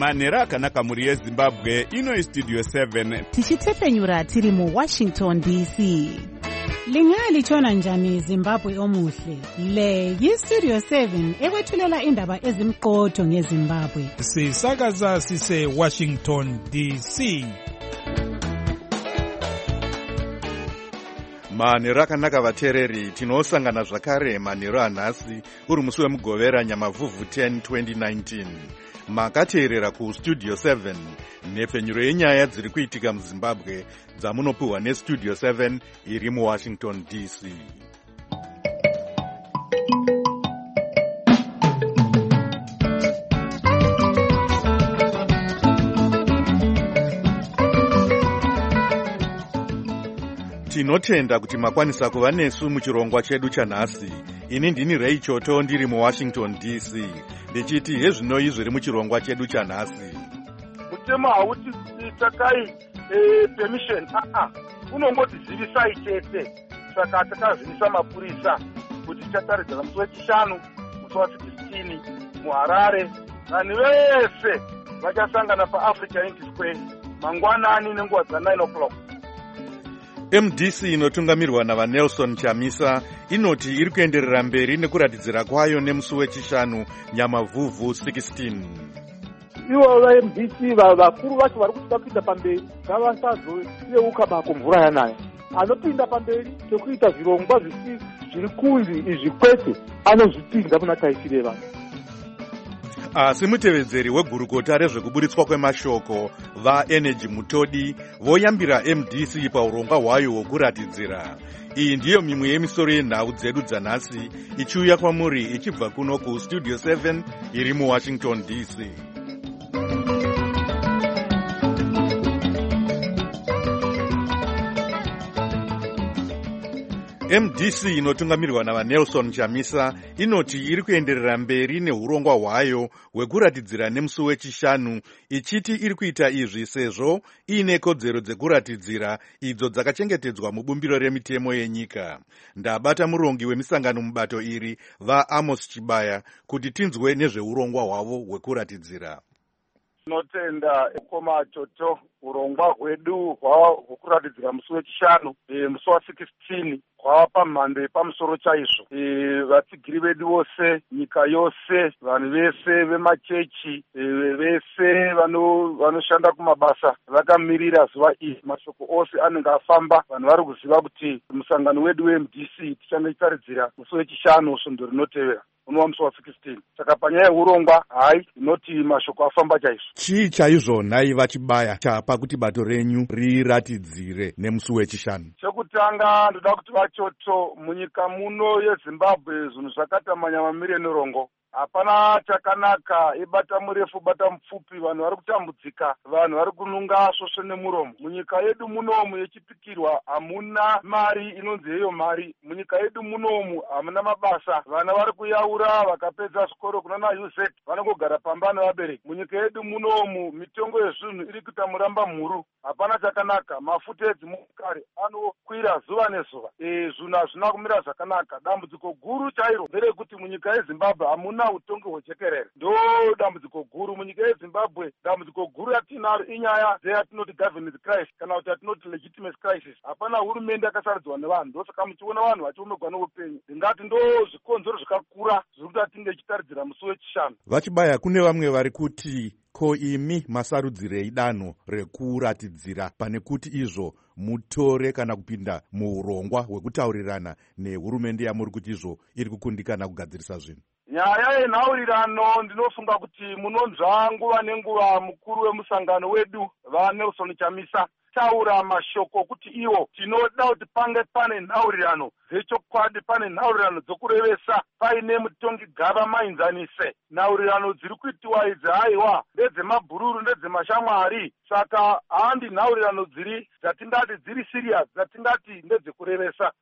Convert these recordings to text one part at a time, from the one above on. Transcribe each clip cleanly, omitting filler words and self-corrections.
manhero akanaka mhuri yezimbabwe. Ino istudio 7 tichitefenyura tiri muwashington dc. Lingalitshona njani Zimbabwe omuhle? Le yistudio 7 ekwethulela indaba ezimqotho ngeZimbabwe. Sisakaza sise Washington DC. manhero akanaka vateereri, tinosangana zvakare manhero anhasi uri musi wemugovera nyamavhuvhu 10 2019. makateerera kustudio 7 nhepfenyuro yenyaya dziri kuitika muzimbabwe dzamunopiwa nestudio 7 iri muwashington dc. tinotenda kuti makwanisa kuva nesu muchirongwa chedu chanhasi. ini ndini Ray Choto ndiri muwashington dc ndichiti hezvinoi zviri muchirongwa chedu chanhasi. mutemo hauti takai permission unongotizivisai chete. saka takazivisa mapurisa kuti tichataridza musi wechishanu musi wa16 muharare. vanhu vese vachasangana paafrica Unity Square mangwanani nenguva dza9 o'clock. MDC inotungamirwa navaNelson Chamisa inoti iri kuenderera mberi nekuratidzira kwayo nemusi wechishanu nyamavhuvhu 16. ivo vaMDC vakuru vacho vari kuti vapinda pamberi ngavasazoseuka bako mvura yanaya. anopinda pamberi tekuita zvirongwa zviri kunzi izvi kwete anozvipinda muna taisireva. asi mutevedzeri wegurukota rezvekuburitswa kwemashoko vaenergy mutodi voyambira MDC paurongwa hwayo hwokuratidzira. iyi ndiyo mimwe yemisoro yenhau dzedu dzanhasi ichiuya kwamuri ichibva kuno kustudio 7 iri muwashington dc. MDC inotungamirwa navaNelson Chamisa inoti iri kuenderera mberi neurongwa hwayo hwekuratidzira nemusi wechishanu ichiti iri kuita izvi sezvo iine kodzero dzekuratidzira idzo dzakachengetedzwa mubumbiro remitemo yenyika. ndabata murongi wemisangano mubato iri vaAmos Chibaya kuti tinzwe nezveurongwa hwavo hwekuratidzira. tinotenda Koma Choto urongwa hwedu hwekuratidzira musi wechishanu musi wa16 kwava pamhando yepamusoro chaizvo. vatsigiri vedu vose, nyika yose, vanhu vese vemachechi, vese vanoshanda kumabasa vakamirira zuva iri. mashoko ose anenge afamba, vanhu vari kuziva kuti musangano wedu weMDC tichanotaridzira musi wechishanu svondo rinotevera unowa musi wa16. saka panyaya yeurongwa inoti mashoko afamba chaizvo. chii chaizvo nhai vachibaya chapa kuti bato renyu riratidzire nemusi wechishanu? chekutanga ndoda kuti Vachoto, munyika muno yeZimbabwe zvinhu zvakaita manyamamire nerongo. hapana chakanaka, ibata murefu bata mupfupi, vanhu vari kutambudzika, vanhu vari kununga svosve nemuromo. munyika yedu munomu yechipikirwa hamuna mari inonzi yeyo mari. munyika yedu munomu hamuna mabasa, vana vari kuyaura vakapedza zvikoro kunana UZ vanongogara pamba nevabereki. munyika yedu munomu mitengo yezvinhu iri kuita muramba mhuru, hapana chakanaka. mafuta edzimotokari anokwira zuva nezuva. zvinhu hazvina kumira zvakanaka. dambudziko guru chairo nderekuti munyika yeZimbabwe hamuna utongi hwechekerere. ndo dambudziko guru munyika yeZimbabwe. dambudziko guru yatinaro inyaya dzeyatinoti governance crisis kana kuti yatinoti legitimacy crisis. hapana hurumende yakasaridzwa nevanhu. ndosaka muchiona vanhu vachiomerwa neupenyu, ndingati ndo zvikonzero zvikakura zviri kuti atinge ichitaridzira musi wechishanu. Vachibaya, kune vamwe vari kuti ko imi masarudzirei danho rekuratidzira pane kuti izvo mutore kana kupinda muurongwa hwekutaurirana nehurumende yamuri kuti izvo iri kukundikana kugadzirisa zvinhu? nyaya yenhaurirano ndinofunga kuti munonzva nguva nenguva mukuru wemusangano wedu vaNelson Chamisa taura mashoko kuti iwo tinoda kuti pange pane nhaurirano dzechokwadi, pane nhaurirano dzokurevesa, paine mutongi gava mainzanise. nhaurirano dziri kuitiwa idzi haiwa ndedzemabhururu, ndedzemashamwari. saka handi nhaurirano dziri dzatingati dziri serious, dzatingati ndedzekurevesa.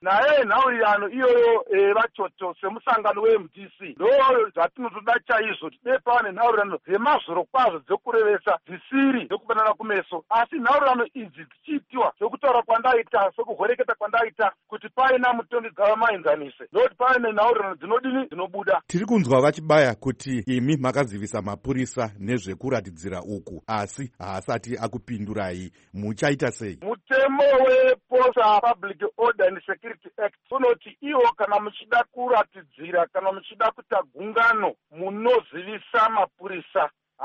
naye nhaurirano iyoyo vachoto semusangano weMDC ndo zvatinotoda chaizvo tibe pava nenhaurirano dzemazvoro kwazvo dzekurevesa dzisiri dzekubanana kumeso, asi nhaurirano idzi dzichiitiwa dzekutaura kwandaita sekuhoreketa kwandaita kuti paina mutongi gavamaenzanise ndokuti paine nhaurirano dzinodini dzinobuda. Tiri kunzwa vachibaya kuti imi makazivisa mapurisa nezvekuratidzira uku, asi haasati akupindurai, muchaita sei? Mutemo wePosta Public Order and Security Act unoti iwo kana muchida kuratidzira kana muchida kuita gungano munozivisa mapurisa,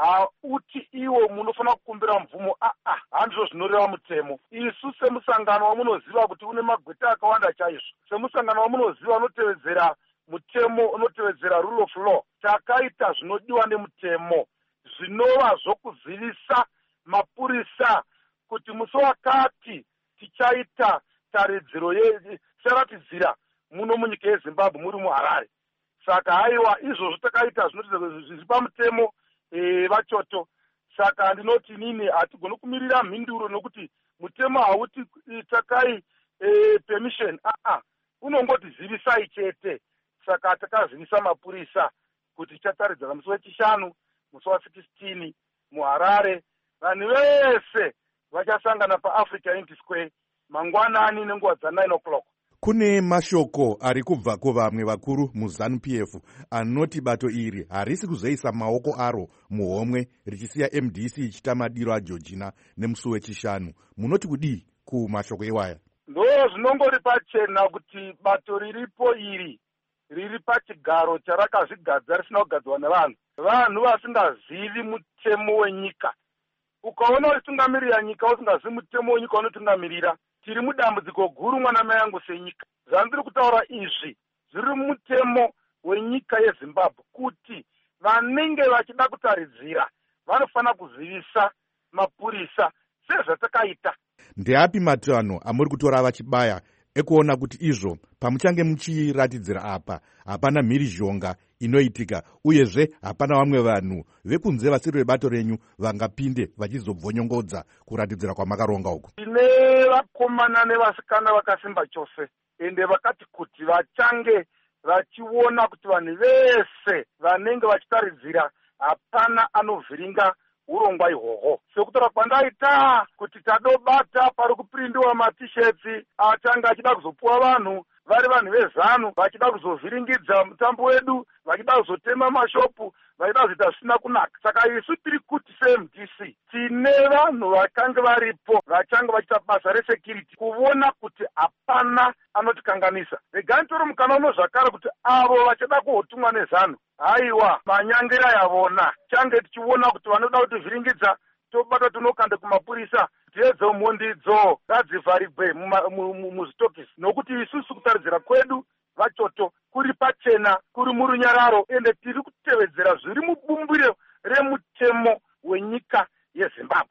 hauti iwo munofanira kukumbira mvumo. Handizvo zvinoreva mutemo. Isu semusangano wamunoziva kuti une magweta akawanda chaizvo, semusangano wamunoziva unotevedzera mutemo, unotevedzera rule of law, takaita zvinodiwa nemutemo, zvinova zvokuzivisa mapurisa kuti musi wakati tichaita taridziro ticharatidzira muno munyika yeZimbabwe muri muHarare. Saka haiwa izvozvo takaita zviri pamutemo vachoto. Saka ndinoti nini hatigoni kumirira mhinduro nokuti mutemo hauti takai permission, unongoti zivisai chete. Saka takazivisa mapurisa kuti tichataridzira musi wechishanu, musi wa16 muHarare. Vanhu vese vachasangana paAfrica Unity Square mangwanani nenguva dza9 o'clock. Kune mashoko ari kubva kuvamwe vakuru muZANU-PF anoti bato iri harisi kuzoisa maoko aro muhomwe richisiya MDC ichita madiro aJeorgina nemusi wechishanu. Munoti kudii kumashoko iwaya? Ndo zvinongori pachena kuti bato riripo iri riri pachigaro charakazvigadza risina kugadzwa nevanhu, vanhu vasingazivi mutemo wenyika. Ukaona uchitungamirira nyika usingazivi mutemo wenyika unotungamirira, tiri mudambudziko guru mwana mai yangu senyika. Zvandiri kutaura izvi zviri mutemo wenyika yeZimbabwe kuti vanenge vachida kutaridzira vanofanira kuzivisa mapurisa sezvatakaita. Ndeapi matanho amuri kutora vachibaya ekuona kuti izvo pamuchange muchiratidzira apa hapana mhirizhonga inoitika, uyezve hapana vamwe vanhu vekunze vasiri vebato renyu vangapinde vachizobvonyongodza kuratidzira kwamakaronga uku? Tine vakomana nevasikana vakasimba chose, ende vakati kuti vachange vachiona kuti vanhu vese vanenge vachitaridzira hapana anovhiringa urongwa ihwohwo. Sekutaura kwandaita kuti tadobata pari kuprindiwa matisheti achange achida kuzopuwa vanhu vari vanhu vezanu, vachida kuzovhiringidza mutambo wedu, vachida kuzotema mashopu, vachida kuzoita zvisina kunaka. Saka isu tiri kuti seMDC tine vanhu vakange varipo vachange vachiita basa resecurity kuona kuti hapana anotikanganisa. Regai toro mukana uno zvakare kuti avo vachida kuhotumwa nezanu, haiwa manyangira yavona change tichiona kuti vanoda kutivhiringidza tobata tunokande kumapurisa, dzedzo mondidzo ngadzivharigwe muzvitokisi, nokuti isusu kutaridzira kwedu vachoto kuri pachena, kuri murunyararo, ende tiri kutevedzera zviri mubumbiro remutemo wenyika yeZimbabwe.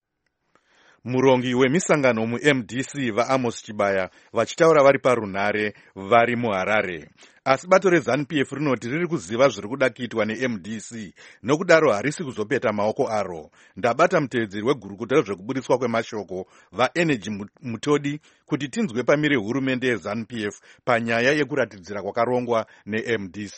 Murongi wemisangano muMDC vaAmos Chibaya vachitaura vari parunhare vari muHarare. Asi bato reZANU-PF rinoti riri kuziva zviri kuda kuitwa neMDC, nokudaro harisi kuzopeta maoko aro. Ndabata mutevedzeri wegurukuta rezvekubudiswa kwemashoko vaEnergy Mutodi kuti tinzwe pamire hurumende yeZANU-PF panyaya yekuratidzira kwakarongwa neMDC.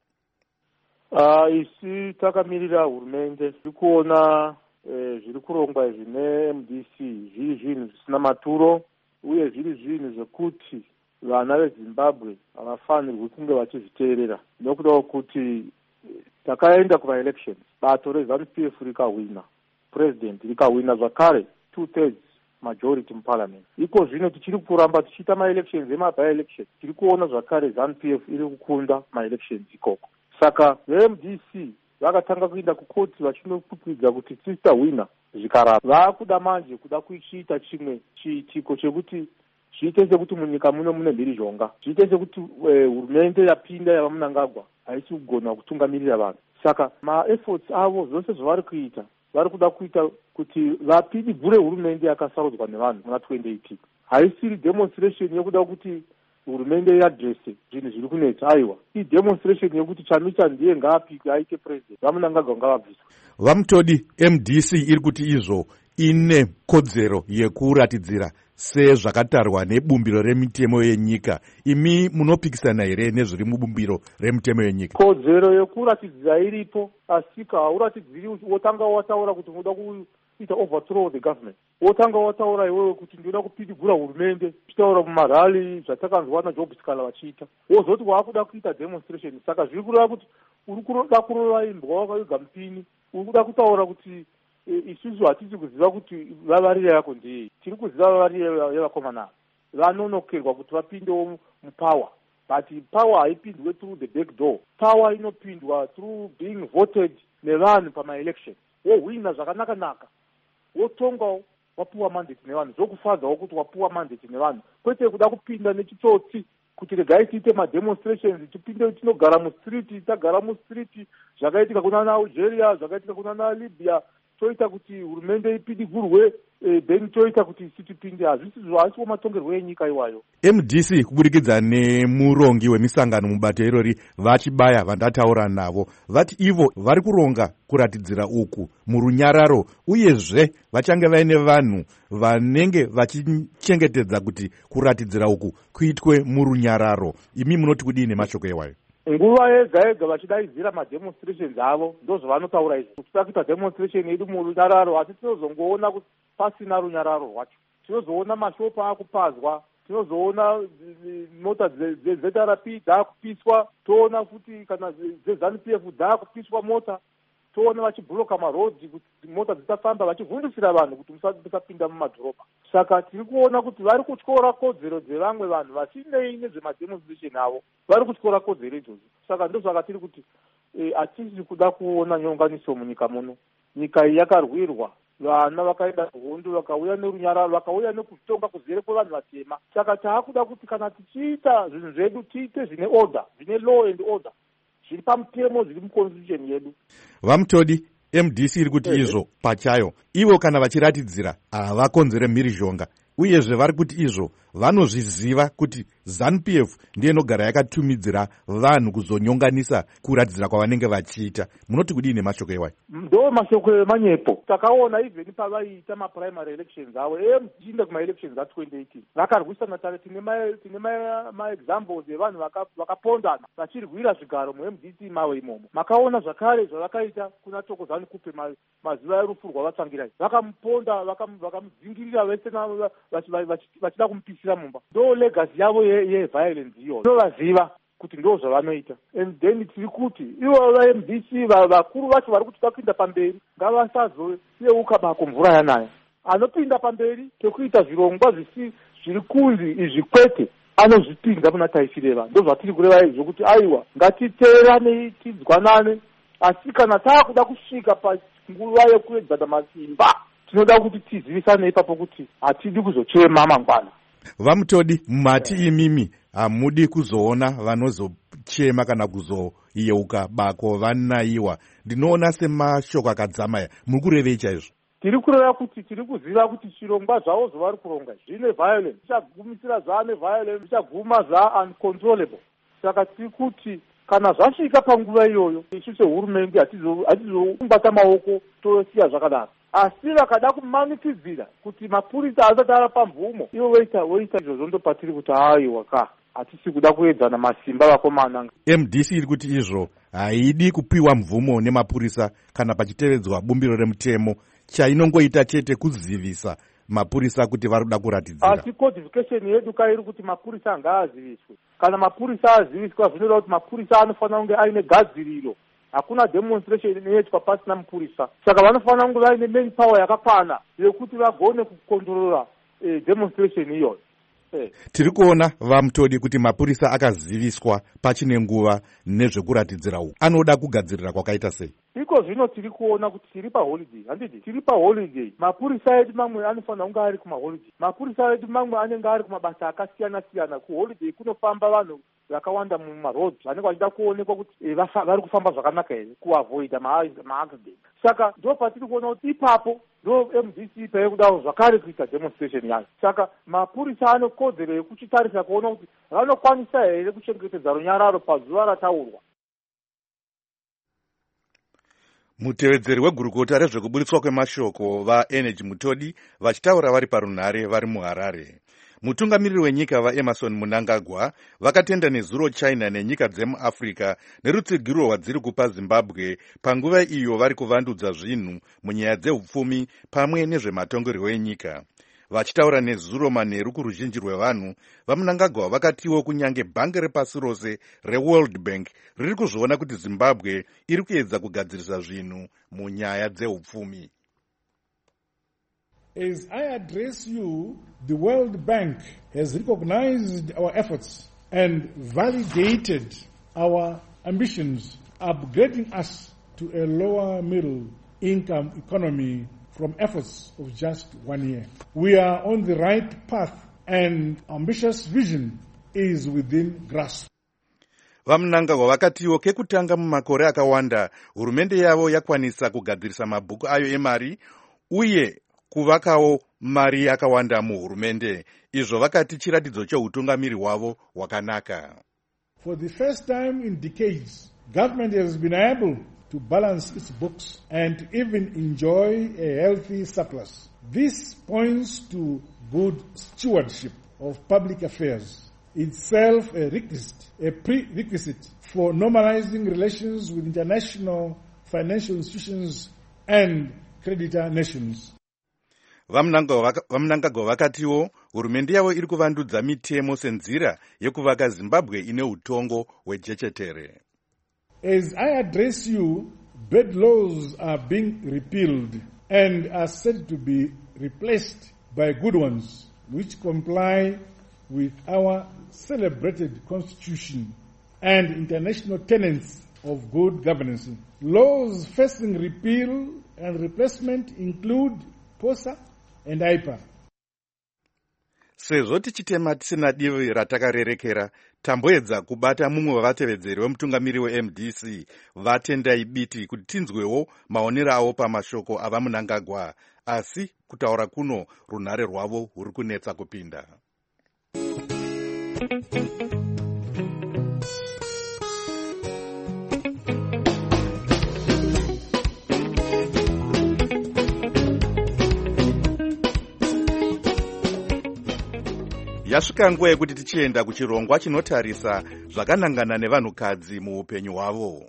Isi takamirira hurumende tiri kuona zviri kurongwa izvi neMDC zviri zvinhu zvisina maturo, uye zviri zvinhu zvekuti vana veZimbabwe havafanirwi kunge vachizviteerera, nokuda kuti takaenda kumaelections, bato reZANU-PF rikahwina, president rikahwina zvakare 2/3 majority muparliament. Iko zvino tichiri kuramba tichiita maelections emabi-election, tiri kuona zvakare ZANU-PF iri kukunda maelections ikoko. Saka veMDC vakatanga kuenda kukoti vachinokukwidza kuti tisitahwina zvikaramba. Vakuda manje kuda kuchiita chimwe chiitiko chekuti zviite sekuti munyika muno mune mhirizhonga, zviite sekuti hurumende yapinda yava Mnangagwa haisi kugona kutungamirira vanhu. Saka maefforts avo zvose zvavari kuita, vari kuda kuita kuti vapinigure hurumende yakasarudzwa nevanhu muna 2018. Haisiri demonstration yekuda kuti hurumende yadrese zvinhu zviri kunetsa, aiwa idemonstration yekuti Chamisa ndiye ngaapike aite president, vaMnangagwa ngavabviswe. Vamutodi MDC iri kuti izvo ine kodzero yekuratidzira sezvakatarwa nebumbiro remitemo yenyika. Imi munopikisana here nezviri mubumbiro remitemo yenyika? Kodzero yekuratidzira iripo, asi hauratidziri wotanga wataura kuti unoda kuita overthrow of the government. Wotanga wataura iwewe kuti ndinoda kupidigura hurumende, uchitaura mumarali zvatakanzwa naJob Sikala vachiita. Wozoti waakuda kuita demonstration. Saka zviri kureva kuti uri kuda kurova imbwa wakaiga mupini. Uri kuda kutaura kuti isusu hatisi kuziva kuti vavarire yako ndii. Tiri kuziva vavarire yevakomana vanonokerwa kuti vapindewo mupower. But power haipindwe through the back door. Power inopindwa through being voted nevanhu pama-election. Wohwina zvakanaka-naka. Wotongawo wapuwa mandate nevanhu. Zvokufadzawo kuti wapuwa mandate nevanhu. Kwete kuda kupinda nechitsotsi kuti regai tiite ma-demonstrations, tipinde tinogara mustreet, tagara mustreet, zvakaitika kuna Algeria, zvakaitika kuna Libya, toita kuti hurumende ipidigurwe, then toita kuti sitipinde. Hazisiwo matongerwo enyika iwayo. MDC kuburikidza nemurongi wemisangano mubato irori vachibaya vandataura navo, vati ivo vari kuronga kuratidzira uku murunyararo, uyezve vachange vaine vanhu vanenge vachichengetedza kuti kuratidzira uku kuitwe murunyararo. Imi munoti kudini mashoko ewayo? Nguva yega vachidaidzira ma-demonstrations avo ndozvavanotaura izvo. Kuchida kuita demonstration yedu murunyararo, asi tinozongoona kuti pasina runyararo rwacho. Tinozoona mashopu akupazwa, tinozoona mota dzeZRP dzakupiswa, toona futi kana dzeZANU-PF dzakupiswa mota, toona vachibhuroka marodhi kuti mota dzisafamba, vachivhundisira vanhu kuti musapinda mumadhorobha. Saka tiri kuona kuti vari kutyora kodzero dzevamwe vanhu vasinei nezvemademonstration avo, vari kutyora kodzero idzodzo. Saka ndozvaka tiri kuti hatisi kuda kuona nyonganiso munyika muno. Nyika iyi yakarwirwa, vana vakaenda hondo, vakauya nerunyararo, vakauya nekutonga kuzere kwevanhu vatema. Saka taakuda kuti kana tichiita zvinhu zvedu tiite zvine order, zvine law and order, zviri pamutemo, zviri muconstitution yedu. Vamutodi MDC iri kuti izvo pachayo ivo kana vachiratidzira havakonzere mhirizhonga, uyezve vari kuti izvo vanozviziva kuti ZANU-PF ndiye inogara yakatumidzira vanhu kuzonyonganisa kuratidzira kwavanenge vachiita. Munoti kudini mashoko ewayo? Ndo mashoko emanyepo. Takaona even pavaiita maprimary elections avo, tichienda kuma-elections a2018 vakarwisana tare. Tine ma-examples evanhu vakapondana vachirwira zvigaro mu-MDC mavo imomo. Makaona zvakare zvavakaita kuna Thokozani Kupe mazuva erufu rwavatsvangirai. Vakamuponda, vakamudzingirira vese vachida kumupisira mumba. Ndo legacy yavo yeviolence iyo. Ndovaziva kuti ndo zvavanoita. And then tiri kuti ivo va-MDC vakuru vacho vari kuti vakuinda pamberi ngavasazoseuka bako mvura yanaya. Anopinda pamberi tekuita zvirongwa zviri kunzi izvi kwete anozvipinda muna taisireva. Ndo zvatiri kureva izvo kuti aiwa ngatiteerane tidzwanane, asi kana taakuda kusvika panguva yekuedzana masimba tinoda kuti tizivisane ipapo kuti hatidi kuzochema mangwana. Vamutodi mati imimi hamudi kuzoona vanozochema kana kuzoyeuka bako vanaiwa. Ndinoona semashoko akadzamaya. Muri kurevei chaizvo? Tiri kureva kuti tiri kuziva kuti chirongwa zvavo zvavari kuronga zvine violence, zvichagumisira zvaane violence, zvichaguma uncontrollable. Saka tiri kuti kana zvasvika panguva iyoyo, isu sehurumende hatizobata maoko tosiya zvakadaro. Asi vakada kumanikidzira kuti mapurisa asati ari pamvumo, ivo voita izvozvo, ndopatiri kuti aiwa hatisi kuda kuedzana masimba vakomana. MDC iri kuti izvo haidi kupiwa mvumo nemapurisa kana pachitevedzwa bumbiro remutemo. Chainongoita chete kuzivisa mapurisa kuti vari kuda kuratidzira. Asi codification yedu kairi kuti mapurisa ngaaziviswe. Kana mapurisa aziviswa zvinoda kuti mapurisa anofanira kunge aine gadziriro. Hakuna demonstration inoitwa pasina mapurisa. Saka vanofanira kunge vaine main power yakakwana yekuti vagone kukontrolora demonstration iyoyo. Tiri kuona Vamutodi kuti mapurisa akaziviswa pachine nguva nezvekuratidzira uku. Anoda kugadzirira kwakaita sei? Iko zvino tiri kuona kuti tiri paholiday. Handiti tiri paholiday. Mapurisa edu mamwe anofanira kunge ari kumaholiday. Mapurisa edu mamwe anenge ari kumabasa akasiyana-siyana. Kuholiday kunofamba vanhu vakawanda mumarodhi vanenge vachida kuonekwa kuti vari kufamba zvakanaka here, kuavoida maaccident. Saka ndo patiri kuona kuti ipapo ndo MDC paya kudawo zvakare kuita demonstration yayo. Saka mapurisa anokodzero yekuchitarisa kuona kuti vanokwanisa here kuchengetedza runyararo pazuva rataurwa. Mutevedzeri wegurukota rezvekuburitswa kwemashoko vaEnergy Mutodi vachitaura vari parunhare vari muHarare. Mutungamiriri wenyika vaEmerson Mnangagwa vakatenda nezuro China nenyika dzemuAfrica nerutsigiro rwadziri kupa Zimbabwe panguva iyo vari kuvandudza zvinhu munyaya dzeupfumi pamwe nezvematongerwo enyika. Vachitaura nezuro manheru kuruzhinji rwevanhu, vaMnangagwa vakatiwo kunyange bhangi repasi rose reWorld Bank riri kuzviona kuti Zimbabwe iri kuedza kugadzirisa zvinhu munyaya dzeupfumi. As I address you, the World Bank has recognized our efforts and validated our ambitions, upgrading us to a lower middle income economy from efforts of just 1 year. We are on the right path and ambitious vision is within grasp. VaMnangagwa vakatiwo kekutanga mumakore akawanda hurumende yavo yakwanisa kugadzirisa mabhuku ayo emari uye kuvakawo mari yakawanda muhurumende. Izvo vakati chiratidzo cheutungamiri hwavo hwakanaka. For the first time in decades, government has been able to balance its books and even enjoy a healthy surplus. This points to good stewardship of public affairs, itself a prerequisite for normalizing relations with international financial institutions and creditor nations. VaMnangagwa vakatiwo hurumende yavo iri kuvandudza mitemo senzira yekuvaka Zimbabwe ine utongo hwejechetere. As I address you, bad laws are being repealed and are said to be replaced by good ones, which comply with our celebrated constitution and international tenets of good governance. Laws facing repeal and replacement include POSA and IPA. Sezvo tichitema tisina divi ratakarerekera, tamboedza kubata mumwe wavatevedzeri wemutungamiri weMDC vatendai biti kuti tinzwewo maonero avo pamashoko avaMnangagwa, asi kutaura kuno runhare rwavo rwuri kunetsa kupinda. Yasvika nguva yekuti tichienda kuchirongwa chinotarisa zvakanangana nevanhukadzi muupenyu hwavo.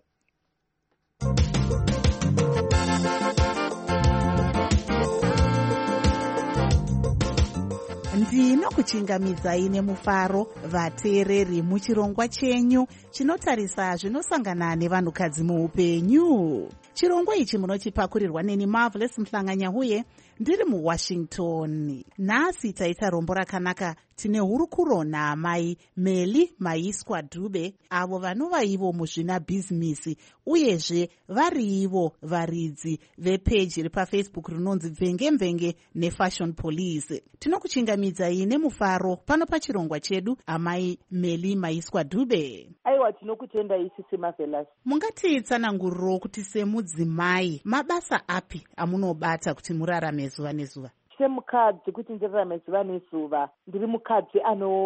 Ndinokuchingamidzai nemufaro vateereri muchirongwa chenyu chinotarisa zvinosangana nevanhukadzi muupenyu. Chirongwa ichi munochipakurirwa neni Marvelous Mhlanganyahuye ndiri muWashington. Nhasi taita rombo rakanaka tine hurukuro naamai Meli Maiswa Dube, avo vanova ivo muzvina bhizinisi uyezve vari ivo varidzi vepeji repafacebook rinonzi Mvenge neFashion Police. Tinokuchingamidzai nemufaro pano pachirongwa chedu, amai Meli Maiswa Dube. Aiwa, tinokutenda isisi Marvelous. Mungatitsananguriro kuti semudzimai mabasa api amunobata kuti murarame zuva nezuva? Semukadzi kuti ndirarame zuva nezuva, ndiri mukadzi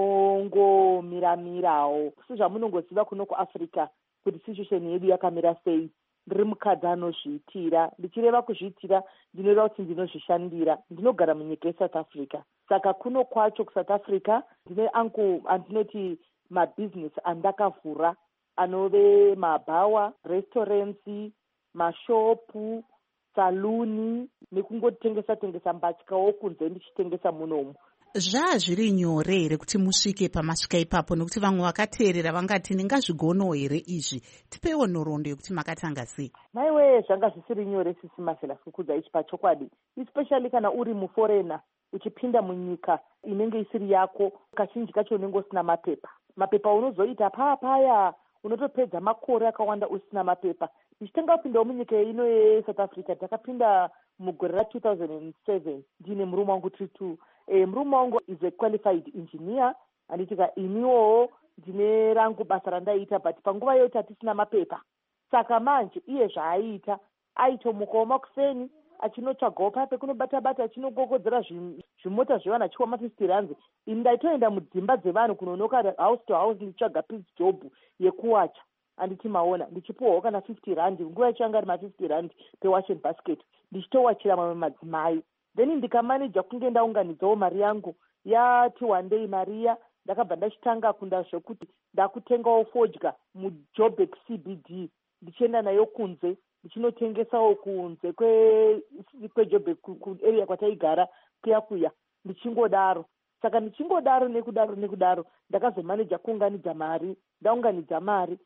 anongomiramirawo. Sezvamunongoziva kuno kuAfrica kuti situation yedu yakamira sei. Ndiri mukadzi anozviitira. Ndichireva kuzviitira, ndinoreva kuti ndinozvishandira. Ndinogara munyika yeSouth Africa. Saka kuno kwacho kuSouth Africa ndine andinoti mabusiness andakavhura anove mabhawa, restaurants, mashopu, saluni nekungotengesa mbatyawo kunze ndichitengesa munomu. Zviri nyore here kuti musvike pamasvika ipapo, nekuti vamwe vakateerera vangati ndingazvigonawo here izvi? Tipewo nhoroondo yekuti makatanga sei? Maiwe, zvanga zvisiri nyore sisi Marvelous kukudza ichi pachokwadi, especially kana uri muforena uchipinda munyika inenge isiri yako. Kazhinji kacho unenge usina mapepa unozoita paya unotopedza makore akawanda usina mapepa. Ndichitanga kupindawo munyika ino yeSouth Africa, ndakapinda mugore ra2007 ndine murume wangu Tritu. Murume wangu is a qualified engineer, anditika iniwo ndine rangu basa randaita, but panguva yote hatisina mapepa. Saka manje iye zvaaita, aitomukawo makuseni achinotsvagawo papekunobata achinogogodzera zvimota zvevana achiwa mafisiti ranzi. Ini ndaitoenda mudzimba dzevanhu kunonoka house to house ndichitsvaga peace job yekuwacha. anditi maona ndichipuwawo kana 50 rand nguva yachanga ari ma50 rand pewash and basket ndichitowachira mamwe madzimai. Then ndikamaneja kunge ndaunganidzawo mari yangu yati one day mariya ndakabva ndachitanga kunda zvekuti ndakutengawo fodya muJoburg CBD ndichienda nayo kunze ndichinotengesawo kunze kweJoburg kuarea kwataigara kuya ndichingodaro. Saka ndichingodaro nekudaro ndakazomaneja kuunganidza mari. Ndaunganidza mari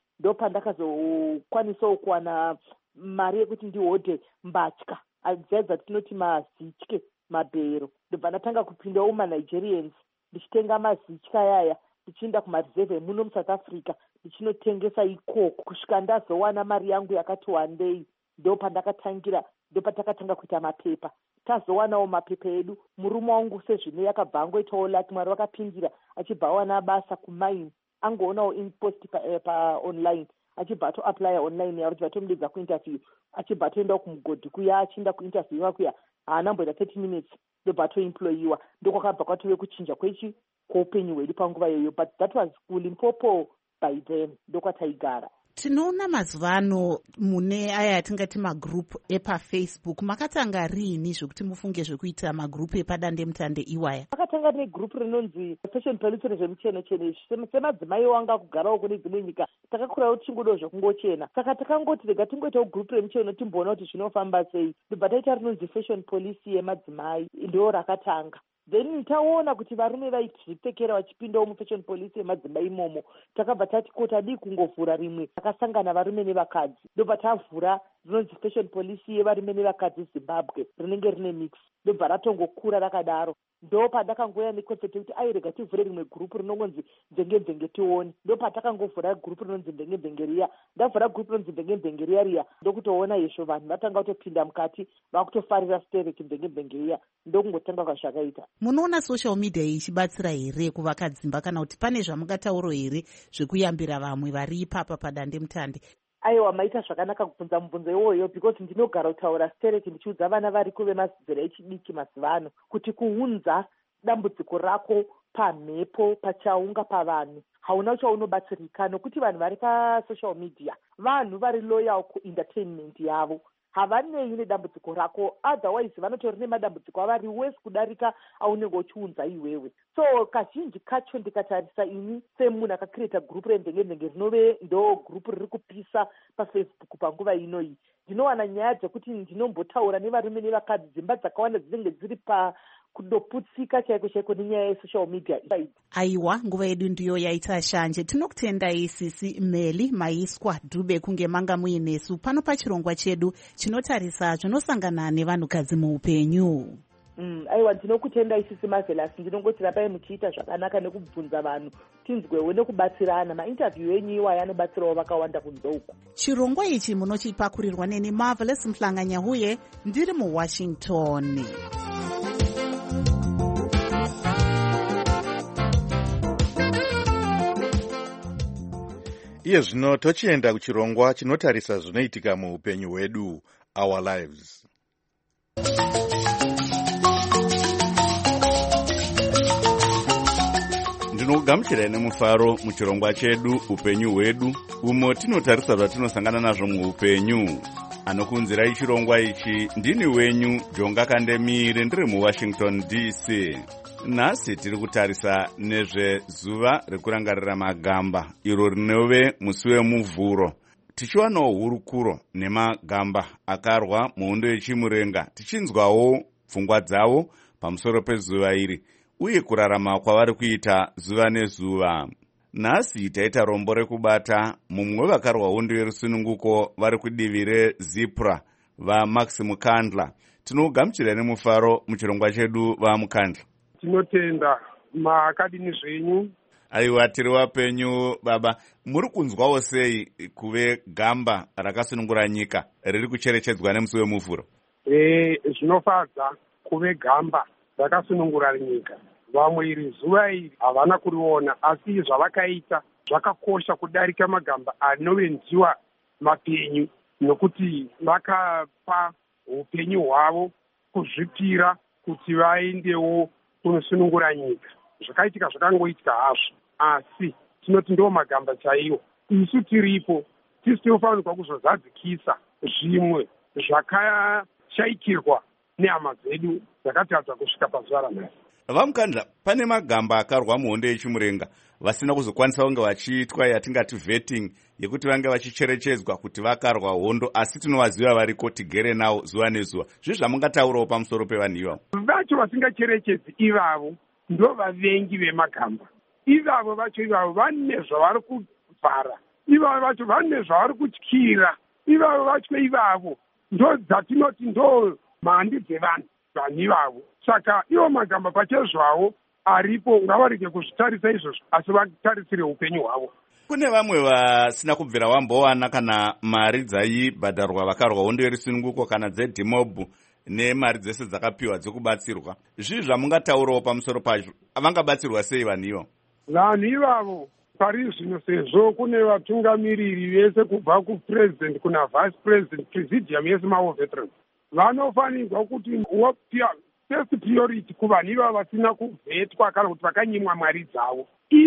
ndopandakazokwanisawo kuwana mari yekuti ndihodhe mbatya adzadza tinoti mazitye mabhero. Ndobva ndatanga kupindawo maNigerians ndichitenga mazitya yaya ndichienda kumareserve muno muSouth Africa ndichinotengesa ikoko kusvika ndazowana mari yangu yakati one day. Ndopandakatangira ndopatakatanga kuita mapepa. Tazowanawo mapepa edu. Murume wangu sezvino yakabva angoitawo lati Mwari wakapindira achibva awana basa kumaini angoonawo impost online achibva atoaplya online yaro vatomudedza kuinterview achibva atoendawo kumugodhi kuya achienda kuinterview kuya haana mboita 30 minutes ndobva atoemployiwa. Ndokwakabva kwatove kuchinja kweupenyu hwedu panguva iyoyo, but that was Limpopo by then ndokwataigara. Tinoona mazuva ano mune aya atingati magroup epafacebook. Makatanga rini zvekuti mufunge zvekuita magroup epadande mutande iwaya? Makatanga negroup rinonzi Fashion Police rezvemucheno-cheno izvi. Semadzimai wanga kugarawo kune dzimwe nyika takakurawo tichingodawo zvekungochena. Saka takangoti rega tingoitawo group remucheno timboona kuti zvinofamba sei. Ndobva taita rinonzi Fashion Police yemadzimai ndo rakatanga. Then taona kuti varume vaitipfekera vachipindawo mufashion police yemadzimai imomo. Takabva tati tadii kungovhura rimwe takasangana varume nevakadzi. Ndobva tavhura rinonzi fashion police yevarume nevakadzi Zimbabwe rinenge rine mix. Ndobva ratongokura rakadaro. Ndopandakangouya neconcept yekuti rega tivhure rimwe gurupu rinonzi Nzenge tione. Ndopatakangovhura gurupu rinonzi Nzenge riya. Ndavhura gurupu rinonzi Nzenge riya ndokutoona izvo vanhu vatanga kutopinda mukati vakutofarira stereki Nzenge riya. Ndokungotanga kwazvakaita. Munoona social media ichibatsira here kuvakadzimba kana kuti pane zvamungatauro here zvekuyambira vamwe vari ipapa padande mutande? Aiwa, maita zvakanaka kubvunza mubvunzo iwoyo because ndinogara kutaura stereki ndichiudza vana vari kuve mazidziro echidiki mazuva ano kuti kuunza dambudziko rako pamhepo pachaunga pavanhu hauna chaunobatsirika, nokuti vanhu vari pasocial media vanhu vari loyal kuentertainment yavo. Havanei nedambudziko rako, otherwise vanotori nemadambudziko avari wese kudarika aunenge uchiunza iwewe. So kazhinji kacho ndikatarisa ini semunhu akakireta gurupu reNzenge rinove ndo gurupu riri kupisa paFacebook panguva inoyi. Ndinowana nyaya dzekuti ndinombotaura nevarume nevakadzi, dzimba dzakawanda dzinenge dziri kundoputsika chaiko nenyaya yesocial media. Aiwa, nguva yedu ndiyo yaita shanje. Tinokutendai sisi Meli Maiswa Dhube kunge manga muinesu pano pachirongwa chedu chinotarisa zvinosangana nevanhukadzi muupenyu. Aiwa, ndinokutendai sisi Marvelous. Ndinongoti rapai muchiita zvakanaka nekubvunza vanhu tinzwewo nekubatsirana. Mainterview enyu iwaya anobatsirawo vakawanda kunze uko. Chirongwa ichi munochipakurirwa neni Marvelous Mhlanganyahuye ndiri muWashington. Iye zvino tochienda kuchirongwa chinotarisa zvinoitika muupenyu hwedu, Our Lives. Ndinokugamuchirai nemufaro muchirongwa chedu Upenyu hwedu, umo tinotarisa zvatinosangana nazvo muupenyu. Anokunzirai chirongwa ichi ndini wenyu Jonga Kandemire ndiri muWashington DC. Nhasi tiri kutarisa nezvezuva rekurangarira magamba iro rinove musi wemuvhuro, tichiwanawo hurukuro nemagamba akarwa muhondo yechimurenga, tichinzwawo pfungwa dzavo pamusoro pezuva iri uye kurarama kwavari kuita zuva nezuva. Nhasi taita rombo rekubata mumwe vakarwa hondo yerusununguko vari kudivi reZipra vaMax Mukandla. Tinogamuchira nemufaro muchirongwa chedu vaMukandla. Tinotenda makadini zvenyu. Aiwa, tiri wapenyu baba. Muri kunzwawo sei kuve gamba rakasunungura nyika riri kucherechedzwa nemusi wemuvhuro? Zvinofadza kuve gamba rakasunungura nyika. Vamwe iri zuva iri havana kuriona, asi zvavakaita zvakakosha kudarika magamba anovenziwa mapenyu, nokuti vakapa upenyu hwavo kuzvipira kuti vaendewo kunosunungura nyika. Zvakaitika zvakangoitika hazvo, asi tinoti ndo magamba chaiwo. Isu tiripo tisu tinofanirwa kuzozadzikisa zvimwe zvakashaikirwa nehama dzedu dzakatadza kusvika pazuva ranhasi. Vamukandla, pane magamba akarwa muhondo yechimurenga vasina kuzokwanisa kunge vachiitwa yatingati vetting yekuti vange vachicherechedzwa kuti vakarwa hondo, asi tinovaziva variko tigere navo zuva nezuva. Zvinhu zvamungataurawo pamusoro pevanhu ivavo? Vacho vasingacherechedzi ivavo ndo vavengi vemagamba. Ivavo vacho ivavo vane zvavari kuvhara, ivavo vacho vane zvavari kutyira, ivavo vacho ivavo ndo dzatinoti ndo mhandi dzevanhu ivavo. Saka ivo magamba pachezvavo aripo ngavarege kuzvitarisa izvozvo, asi vatarisire upenyu hwavo. Kune vamwe vasina kubvira vambowana kana mari dzaibhadharwa vakarwa hondo yerusununguko kana dzedhimobhu nemari dzese dzakapiwa dzekubatsirwa. Zvii zvamungataurawo pamusoro pazvo? Vangabatsirwa sei vanhu ivo? Vanhu ivavo pari zvino sezvo kune vatungamiriri vese kubva kupresident kuna vice president presidium yese mawo veterans, vanofanirwa kuti first priority kuvanhu ivavo vasina kubvetwa kana kuti vakanyimwa mari dzavo,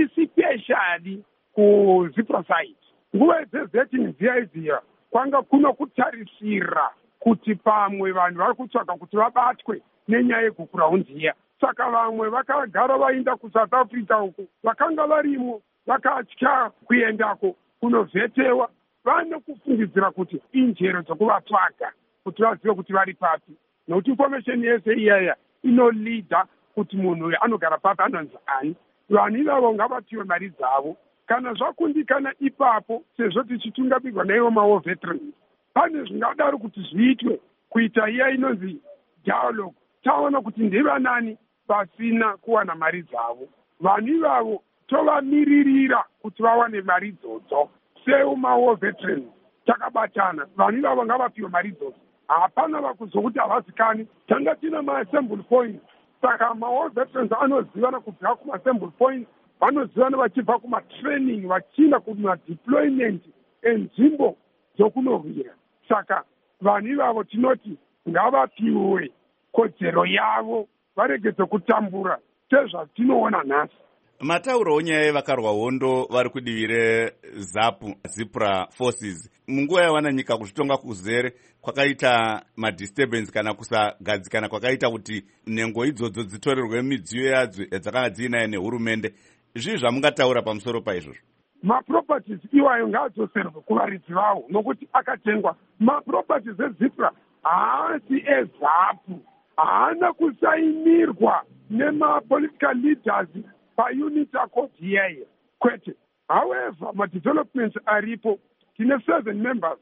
especially kuzipra site. Nguva dzezetting dziya kwanga kuno kutarisira kuti pamwe vanhu vari kutsvaga kuti vabatwe nenyaya yegukuraunzi iya. Saka vamwe vakagara vaenda kuSouth Africa uku, vakanga varimo vakatya kuendako kunovhetewa, vane kufungidzira kuti injero dzokuvatsvaga kuti vazive kuti vari papi, nokuti information yese iyaya inolidha kuti munhu uyu anogara papi, anonzi ani. Vanhu ivavo ngavapiwe mari dzavo. Kana zvakundikana ipapo, sezvo tichitungamirwa naivo mawo veterans, pane zvingadaro kuti zviitwe kuita iya inonzi dialogue. Taona kuti ndevanani vasina kuwana mari dzavo. Vanhu ivavo tovamiririra kuti vawane mari idzodzo. Seumawo veterans takabatana, vanhu ivavo ngavapiwe mari idzodzo. Hapana vakuzokuti havazikani. Tanga tina maassemble points. Saka mawo veterans anozivana kubva kumaassemble points, vanozivana vachibva kumatraining, vachienda kumadeployment enzvimbo dzokunorwira. Saka vanhu ivavo tinoti ngavapiwe kodzero yavo, varegedze kutambura sezvatinoona nhasi. Mataurawo nyaya yevakarwa hondo vari kudivi reZAPU, Zipra Forces. Munguva yawana nyika kuzvitonga kuzere kwakaita madisturbance kana kusagadzikana kwakaita kuti nhengo idzodzo dzitorerwe midziyo yadzo yadzakanga dziinayo nehurumende. Zvii zvamungataura pamusoro paizvozvo? Maproperties iwayo ngaadzoserwe kuvaridzi vavo, nokuti akatengwa. Maproperties eZipra haasi eZAPU, haana kusainirwa nemapolitical leaders paunit accord iyayo, kwete. However, madevelopments aripo, tine 7 members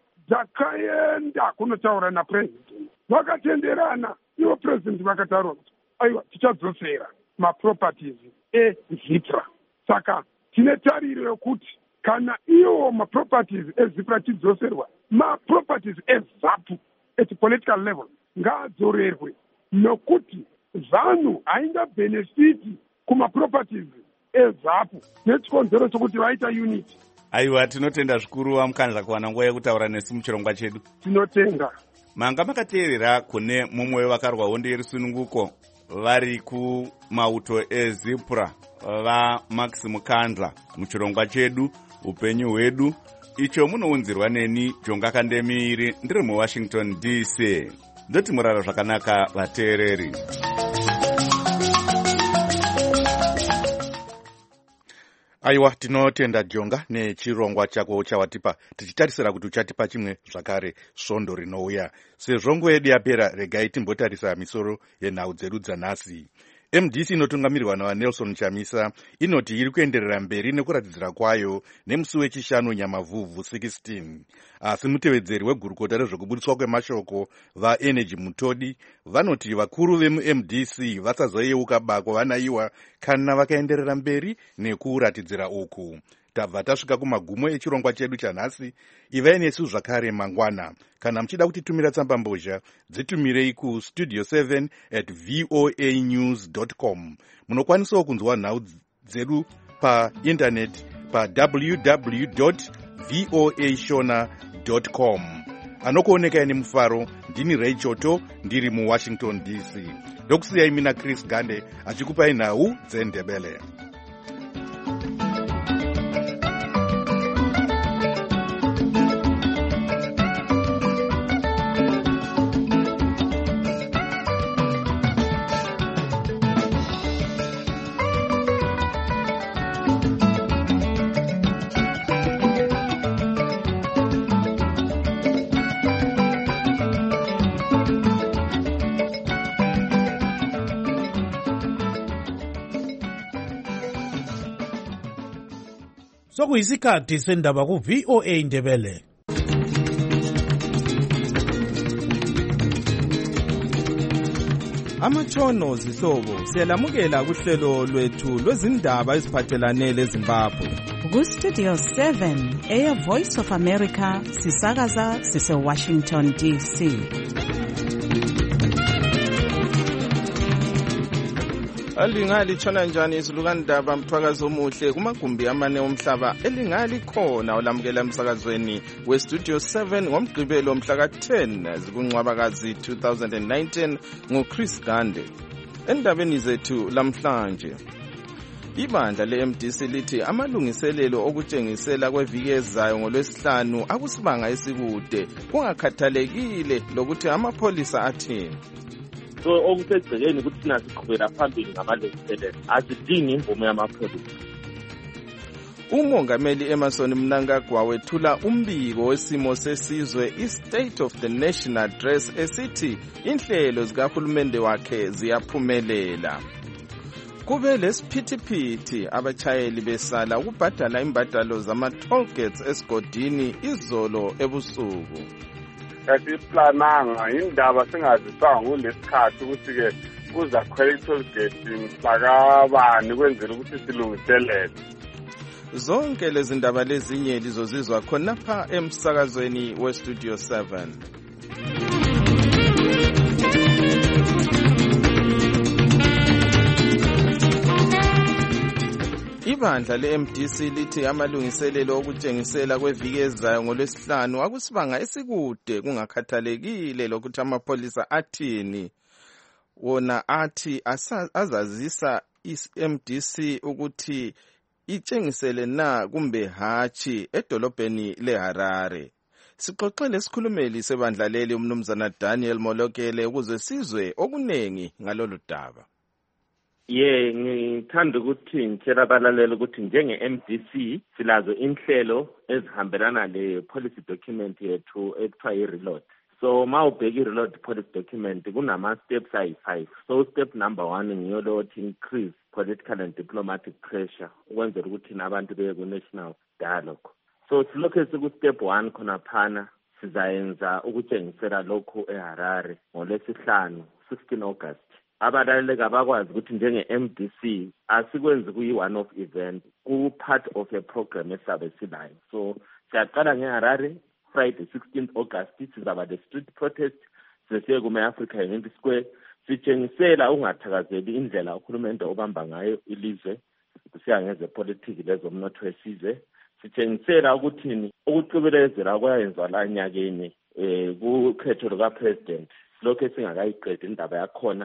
dzakaenda kunotaura napresident, vakatenderana. Ivo president vakataura kuti aiwa tichadzosera maproperties eZipra. Saka tine tariro yokuti kana iwo maproperties eZipra chidzoserwa, maproperties eZAPU at political level ngaadzorerwe, nokuti vanhu haingabhenefiti kumaproperties eZAPU nechikonzero chokuti vaita unity. Aiwa, tinotenda zvikuru Vamukandla kuwana nguva yekutaura nesu muchirongwa chedu. Tinotenda. Manga makateerera kune mumwe wevakarwa hondo yerusununguko vari kumauto eZipra, vaMax Mukandla, muchirongwa chedu upenyu hwedu, icho munounzirwa neni Jonga Kandemiri, ndiri muWashington DC. Ndoti murara zvakanaka vateereri. Aiwa, tinotenda Jonga nechirongwa chako chawatipa, tichitarisira kuti uchatipa chimwe zvakare svondo rinouya. Sezvo nguva yedu yapera, regai timbotarisa misoro yenhau dzedu dzanhasi. MDC inotungamirwa naVanelson Chamisa inoti iri kuenderera mberi nekuratidzira kwayo nemusi wechishanu Nyamavhuvhu 16. Asi mutevedzeri wegurukota rezvekuburiswa kwemashoko vaEnergy Mutodi vanoti vakuru vemuMDC vasazoyeuka bako vanaiwa kana vakaenderera mberi nekuratidzira uku. Tabva tasvika kumagumo echirongwa chedu chanhasi. Ivai nesu zvakare mangwana. Kana muchida kutitumira tsambambozha, dzitumirei kustudio 7@voanews.com. Munokwanisawo kunzwa nhau dzedu paindaneti www.voashona.com. Anokuoneka nemufaro, ndini Ray Choto, ndiri muWashington DC. Ndokusiyai mina Chris Gande achikupai nhau dzeNdebele. sokuyisikhathi sendaba ku-VOA Indebele. Amatshono zihlobo siyalamukela kuhlelo lwethu lwezindaba eziphathelane leZimbabwe. Ku-Studio 7 Air Voice of America sisakaza sise-Washington DC. Alingali tshona njani izilukandaba mthwakazi omuhle kumagumbi amane omhlaba elingali khona olamukela emsakazweni we-Studio 7 ngomgqibelo mhla ka-10 zikuNcwabakazi 2019 nguChris Gande. Endabeni zethu lamhlanje, ibandla le-MDC lithi amalungiselelo okutshengisela kweviki ezayo ngolwesihlanu akusibanga esikude kungakhathalekile lokuthi amapholisa athini. So okusegcekeni ukuthi thina siqhubela phambili ngamalungiselelo, asidingi imvume yamapholisa. Umongameli Emmerson Mnangagwa wethula umbiko wesimo sesizwe i-State of the Nation Address esithi inhlelo zikahulumende wakhe ziyaphumelela. Kube lesiphithiphithi abachayeli besala ukubhadala imbadalo zama-toll gates esigodini izolo ebusuku. Kasiplananga indaba singazisanga kulesikhathi ukuthi-ke kuzakhwela i-toll gate mhlakabani kwenzela ukuthi silungiselele. Zonke lezi ndaba lezinye lizozizwa khonapha emsakazweni we-Studio 7. Ibandla le-MDC lithi amalungiselelo okutshengisela kweviki ezayo ngolwesihlanu akusibanga esikude kungakhathalekile lokuthi amapholisa athini. Wona athi azazisa i-MDC ukuthi itshengisele na kumbe hatshi edolobheni leHarare. Sixoxele isikhulumeli sebandla leli umnumzana Daniel Molokele ukuze sizwe okunengi ngalolu daba. Ngithanda ukuthi ngitshela abalaleli ukuthi njenge-MDC silazo inhlelo ezihambelana le-policy document yethu ekuthiwa i-reload. So ma ubheka i-reload policy document kunama-steps ayi-5. So step number 1 ngiyolo othi increase political and diplomatic pressure ukwenzela ukuthi nabantu beye ku-national dialogue. So silokhu siku-step 1 khona phana sizayenza ukutshengisela lokhu eHarare ngolwesihlanu 16 August. Abalaleleka abakwazi ukuthi njenge-MDC asikwenzi kuyi-one-off event, ku-part of a program esabe silayo. So siyaqala ngeHarare Friday 16 August sizaba le-street protest sesiye kuma-Africa Unity Square sitshengisela ungathakazeli indlela uhulumende obamba ngayo ilizwe kusiya ngezepolitiki lezomnotho wesizwe. Sitshengisela ukuthini ukuqibelezela kwayenzwa la nyakeni kukhetho luka-president lokho esingakayiqedi indaba yakhona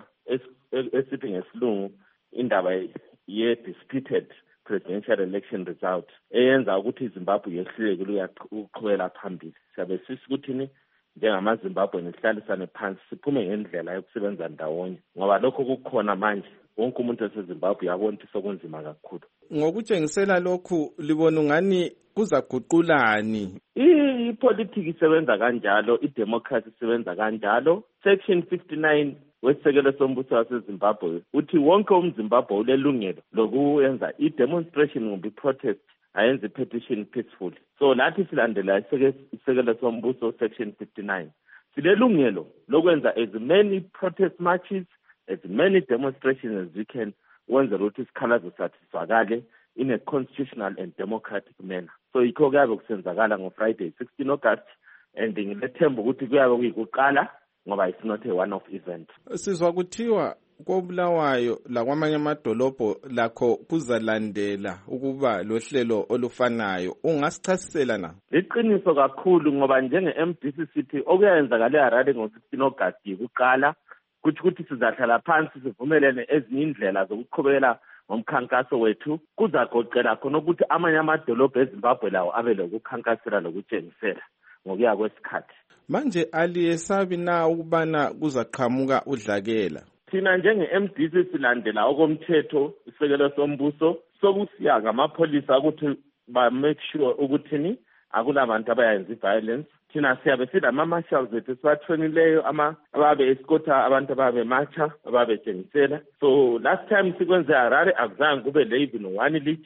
esithi ngesilungu indaba ye-disputed presidential election result eyenza ukuthi iZimbabwe yehluleke ukuqhubela phambili. Siyabe sisikuthini njengamaZimbabwe nesihlalisane phansi siphume ngendlela yokusebenza ndawonye ngoba lokho kukhona manje wonke umuntu waseZimbabwe yabona ukuthi sokunzima kakhulu. Ngokutshengisela lokhu libona ungani kuzaguqulani? Ipolitiki isebenza kanjalo, idemocracy isebenza kanjalo. Section 59 wesisekelo sombuso waseZimbabwe uthi wonke umZimbabwe ulelungelo lokuyenza i-demonstration kumbe i-protest ayenze i-petition peacefully. So lathi silandela isekelo sombuso section 59 silelungelo lokwenza as many protest marches, as many demonstrations as we can ukwenzela ukuthi isikhalazo sathi sizwakale in a constitutional and democratic manner. So yikho kuyabe kusenzakala ngo-Friday 16 August and ngilethemba ukuthi kuyabe kuyikuqala ngoba it's not a one-off event. Sizwa kuthiwa koBulawayo lakwamanye amadolobho lakho kuzalandela ukuba lohlelo olufanayo. Ungasichasisela na? Iqiniso kakhulu ngoba njenge-MDC sithi okuyenzakala eHarare ngo-16 August yikuqala ukuthi sizahlala phansi sivumelene ezinye indlela zokuqhubekela ngomkhankaso wethu kuzagoqela khona ukuthi amanye amadolobho eZimbabwe lawo abe lokukhankasela lokutshengisela ngokuya kwesikhathi. Manje aliyesabi na ukubana kuzaqhamuka udlakela? Thina njenge-MDC silandela okomthetho isekelo sombuso sokusiya ngamapholisa ukuthi ba-make sure ukuthini akulabantu abayenza i-violence. Thina siyabe silama-marshals ethu sibathonileyo ababe escota abantu ababe marcha ababe tshengisela. So last time sikwenze Harare akuzange kube le even one litshe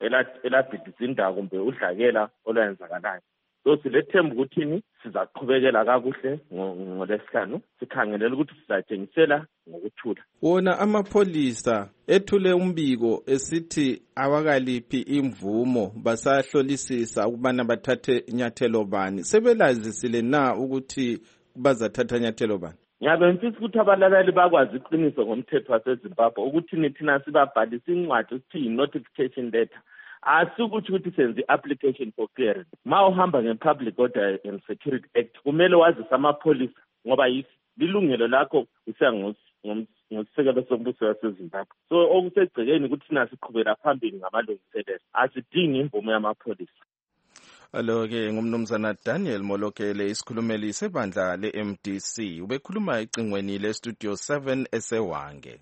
elabhidisa indawo kumbe udlakela olwenzakalayo. So silethemba ukuthini sizaqhubekela kakuhle ngolesihlanu sikhangelela ukuthi sizatshengisela ngokuthula. Wona amapholisa ethule umbiko esithi awakaliphi imvumo basahlolisisa ukubana bathathe inyathelo bani. Sebelazisile na ukuthi bazathatha inyathelo bani? Ngiyabemfisa ukuthi abalaleli bakwazi iqiniso ngomthetho waseZimbabwe ukuthi thina sibabhalisa incwadi ukuthi notification letter. Asikuthi senze application for clearance. Ma uhamba nge-Public Order and Security Act kumele wazise amapholisa ngoba lilungelo lakho usiya ngosisekelo sombuso waseZimbabwe. So okusegcekeni ukuthi thina siqhubela phambili ngamalungiselelo. Asidingi imvumo yamapholisa. Alo-ke ngumnumzana Daniel Molokele isikhulumeli sebandla le-MDC ubekhuluma ecingweni le-Studio 7 esewange.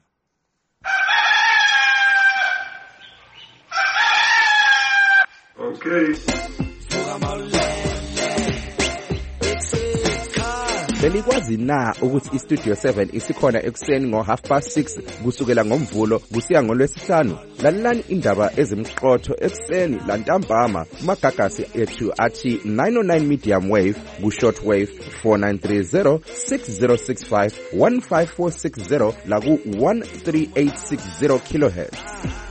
Okay. Belikwazi na ukuthi iStudio 7 isikhona ekuseni ngo6:30 kusukela ngomvulo kusiya ngolwesihlanu? Lalelani indaba ezimqotho ekuseni lantambama kumagagasi ethu athi 909 medium wave ku-short wave 4930 6065 15460 la ku 13860 kilohertz.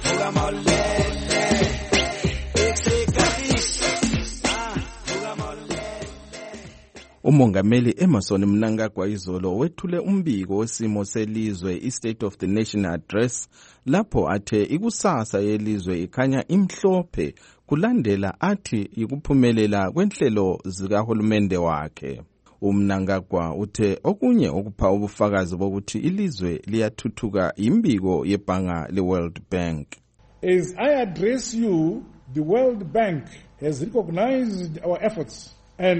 Umongameli Emmerson Mnangagwa izolo wethule umbiko wesimo selizwe i-State of the Nation Address lapho athe ikusasa yelizwe ikhanya imhlophe kulandela athi ikuphumelela kwenhlelo zikahulumende wakhe. Umnangagwa uthe okunye okupha ubufakazi bokuthi ilizwe liyathuthuka imbiko yebhanga le-World Bank. As I address you, the World Bank has recognized our efforts.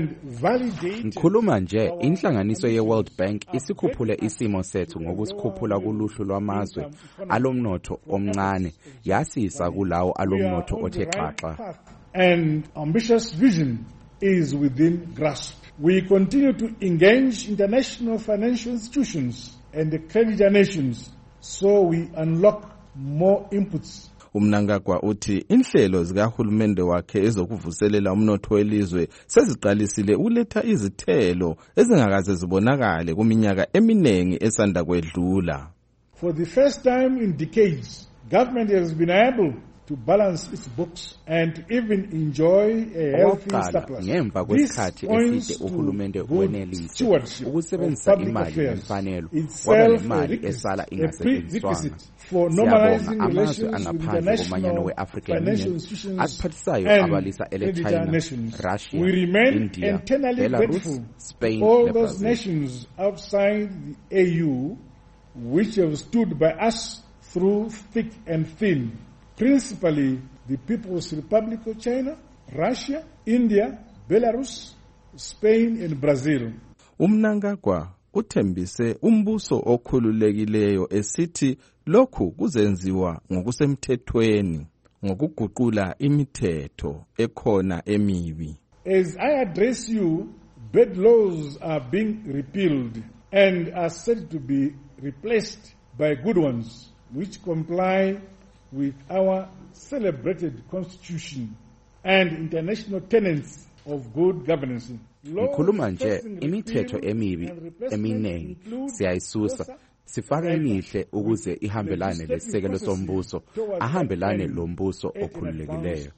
Ngikhuluma nje inhlanganiso ye-World Bank isikhuphule isimo sethu ngokusikhuphula kuluhlu lwamazwe alomnotho omncane yasisa kulawo alomnotho othe xaxa. And ambitious vision is within grasp. We continue to engage international financial institutions and the creditor nations so we unlock more inputs. Umnangagwa uthi inhlelo zikahulumende wakhe ezokuvuselela umnotho welizwe seziqalisile uletha izithelo ezingakaze zibonakale kuminyaka eminengi esanda kwedlula. For the first time in decades, government has been able to balance its books and even enjoy a healthy surplus. Ngemva kwesikhathi eside uhulumende wenelise ukusebenzisa imali ngemfanelo kwaba nemali esala ingasetshenziswanga. Siyabonga amazwe angaphandle komanyano we-African Union asiphathisayo abalisa ele-China, Russia, India, Belarus, Spain all those nations outside the AU which have stood by us through thick and thin. Principally the People's Republic of China, Russia, India, Belarus, Spain and Brazil. Umnangagwa uthembise umbuso okhululekileyo esithi lokhu kuzenziwa ngokusemthethweni ngokuguqula imithetho ekhona emibi. As I address you, bad laws are being repealed and are said to be replaced by good ones which comply with our celebrated constitution and international tenets of good governance. Ngikhuluma nje imithetho emibi eminengi siyayisusa sifaka emihle ukuze ihambelane lesisekelo sombuso ahambelane lombuso okhululekileyo.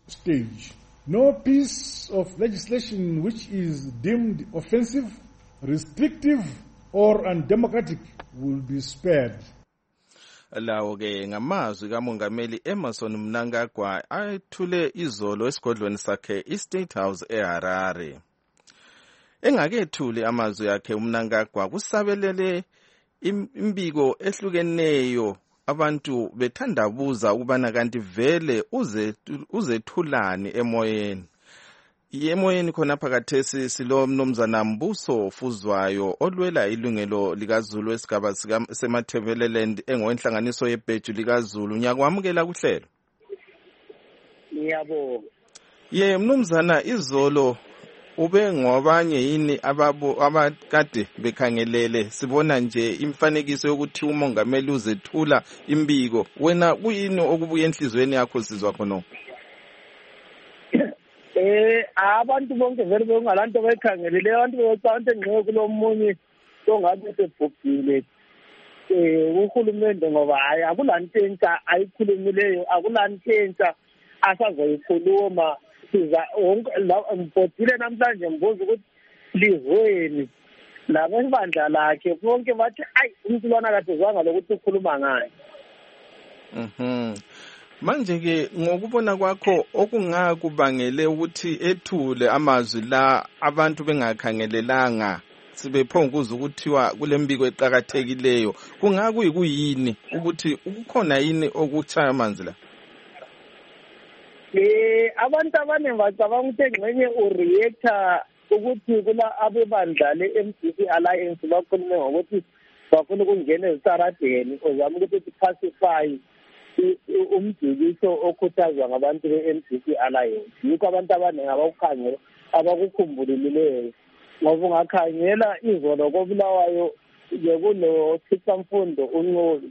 No piece of legislation which is deemed offensive, restrictive or undemocratic will be spared. Lawo-ke ngamazwi kamongameli Emmerson Mnangagwa ayethule izolo esigodlweni sakhe iState House eHarare. Engakethuli amazwi akhe uMnangagwa kusabelele imbiko ehlukeneyo abantu bethandabuza ukubana kanti vele uzethulani emoyeni. Yemoyeni khona phakathesi silo mnumzana Mbuso Fuzwayo olwela ilungelo likaZulu esigaba semathebeleland engowenhlanganiso yebheju likaZulu. Ngiyakwamukela kuhlelo. Ngiyabonga. Ye mnumzana izolo ube ngobanye yini abakade bekhangelele sibona nje imfanekiso yokuthi umongameli uzethula imbiko wena kuyini okubuye enhlizweni yakho sizwa khona? Abantu bonke vele bengalanto bayikhangelile, abantu becabanga ngeke kulo munye ongabe sebhubhile uhulumende ngoba hayi akulanto entsha ayikhulumileyo, akulanto entsha asazoyikhuluma. Siza ngibhodile namhlanje mbuzo ukuthi lizweni labo ibandla lakhe bonke bathi ayi umntwana akadezwanga lokuthi ukhuluma ngayo. Manje ke ngokubona kwakho okungakubangele ukuthi ethule amazwi la abantu bengakhangelelanga sibephonguza ukuthiwa kulembiko eqhakathekileyo kungakuyini ukuthi ukukhona yini okuchaya amanzi la? Abantu abaningi bacabanga ukuthi engxenye ureactor ukuthi kula abebandla le-MDC Alliance bakhulume ngokuthi bafuna ukungena ezitaradeni uzama ukuthi pacify umjikiso okhuthazwa ngabantu be-MDC Alliance. Yikho abantu abaningi abakukhangela abakukhumbululileyo ngoba ungakhangela izolo koBulawayo bekunothixamfundo uNqobi.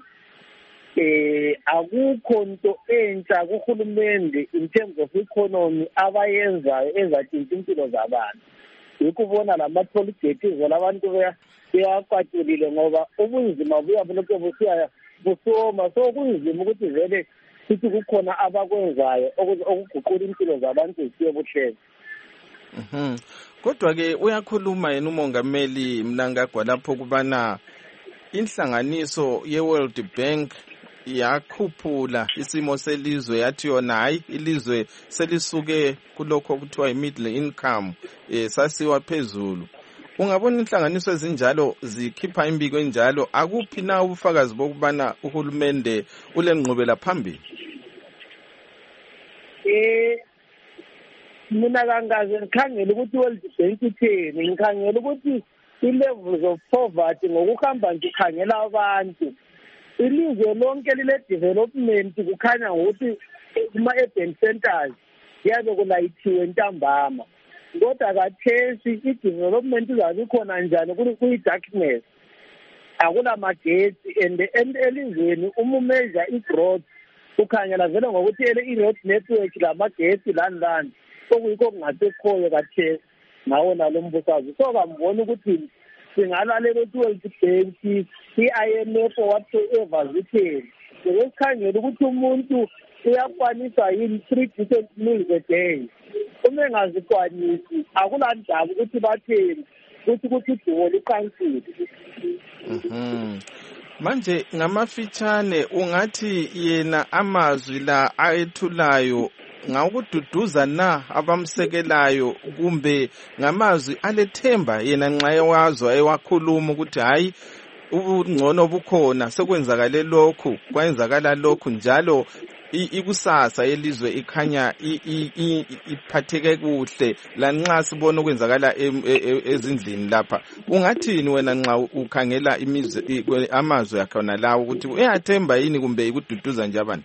Akukho nto entsha kuhulumende in terms of economy abayenzayo ezatshintsha impilo zabantu. Yikho ubona lama-tollgate izolo abantu beyakwatulile ngoba ubunzima buyabulokhu busoma, so kunzima ukuthi vele sithi kukhona abakwenzayo okuguqula impilo zabantu zisiye buhlezi. Kodwa-ke uyakhuluma yena umongameli Mnangagwa lapho kubana inhlanganiso ye-World Bank yakhuphula isimo selizwe yathi yona hayi ilizwe selisuke kulokho okuthiwa i-middle income sasiwa phezulu. Ungabona inhlanganiso ezinjalo zikhipha imbiko enjalo, akuphi na ubufakazi bokubana uhulumende ulenqubela phambili? Mina kangaze ngikhangela ukuthi World Bank itheni, ngikhangela ukuthi i-levels of poverty ngokuhamba ngikhangela abantu. Ilizwe lonke lile-development kukhanya ukuthi kuma-urban centers yabe kulayithiwe ntambama. Kodwa kathesi i-development izabe ikhona njani kuyi-darkness, akulamagesi and elizweni uma umeasure i-growth ukhangela vele ngokuthi i-road network lamagesi lani okuyikho kungasekhoyo kathesi ngawo nalo mbusazwe. So kambona ukuthi singalalela ukuthi World Bank i-IMF whatsoever zitheni ngesikhangela ukuthi umuntu uyakwanisa yini 3 decent meals a day. Uma engazikwanisi akulandaba ukuthi batheni ukuthi idumo liqansile. Manje ngamafitshane ungathi yena amazwi la ayethulayo ngawukududuza na abamsekelayo kumbe ngamazwi alethemba yena nxa ewazwa ewakhuluma ukuthi hayi ubungcono bukhona sekwenzakale lokhu kwenzakala lokhu njalo ikusasa yelizwe ikhanya iphatheke kuhle lanxa sibona ukwenzakala ezindlini lapha. Ungathini wena nxa ukhangela amazwi akhona lawo ukuthi uyathemba yini kumbe ikududuza nje abantu?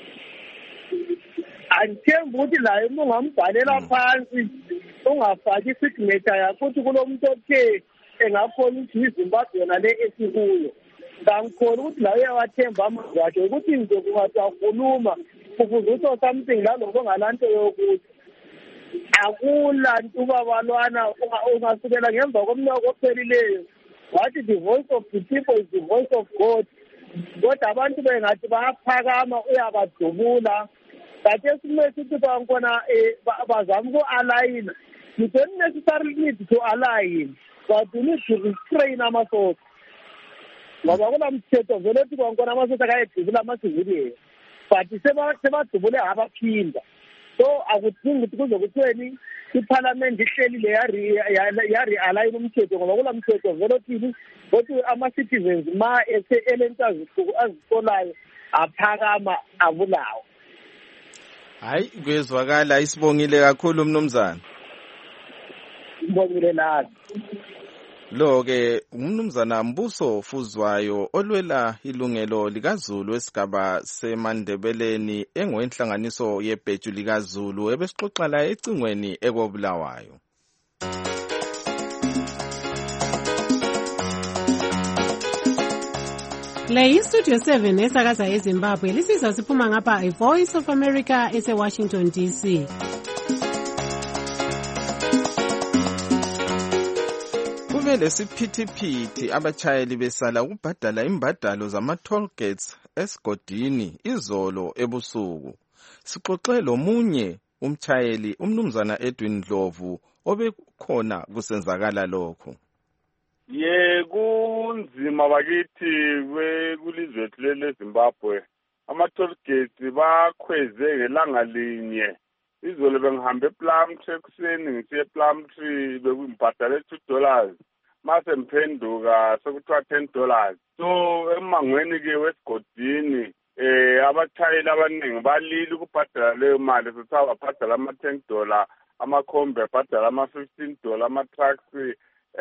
Angithemba ukuthi laye uma ungambhalela phansi ungafaki isignature yakho ukuthi kulo muntu othe engakhona ukuthi iZimbabwe yona le esikuyo. Ngangikholwa ukuthi laye uyawathemba amazwi akhe ukuthi nje kungathi akhuluma ukuze utho something laloko ngalanto yokuthi akula ntubabalwana ungasukela ngemva komnyaka ophelileyo wathi the voice of the people is the voice of God. Kodwa abantu bengathi bayaphakama uyabadubula. That is sithi bankona bazama uku-align. You don't necessarily need to align, but you need to restrain amasotsha. Ngoba kulamthetho vele ukuthi bankona amasotsha akayedubula amasiviliyo, but sebadubule abaphinda. So akudingi ukuthi kuze kuthiweni iparliament ihlelile yari-align umthetho ngoba kulamthetho vele othini ukuthi ama-citizens ma elento azisolayo aphakama abulawo. Hayi kuyezwakala, isibongile kakhulu mnumzana. Ngibongile nathi. Lo-ke umnumzana Mbuso Fuzwayo olwela ilungelo likaZulu esigaba seMandebeleni engowenhlanganiso yebheju likaZulu ebesixoxa la ecingweni ekoBulawayo. Le yiStudio 7 esakaza eZimbabwe lisizwa siphuma ngapha iVoice of America ese Washington DC. kube lesiphithiphithi abatshayeli besala ukubhadala imbadalo zama-toll gates esigodini izolo ebusuku. Sixoxe lomunye umtshayeli umnumzana Edwin Ndlovu obekhona kusenzakala lokho. Kunzima bakithi kulizwe lethu leZimbabwe. Ama-toll gates bakhweze ngelanga linye. Izolo bengihambe ePlumtree ekuseni ngisiye ePlumtree bekungibhadale $2. Mase ngiphenduka sekuthiwa $10. So emangweni ke wesigodini abatshayeli abaningi balile ukubhadala leyo mali sithiwa babhadala ama-$10, amakhombe abhadala ama-$15, ama-trucks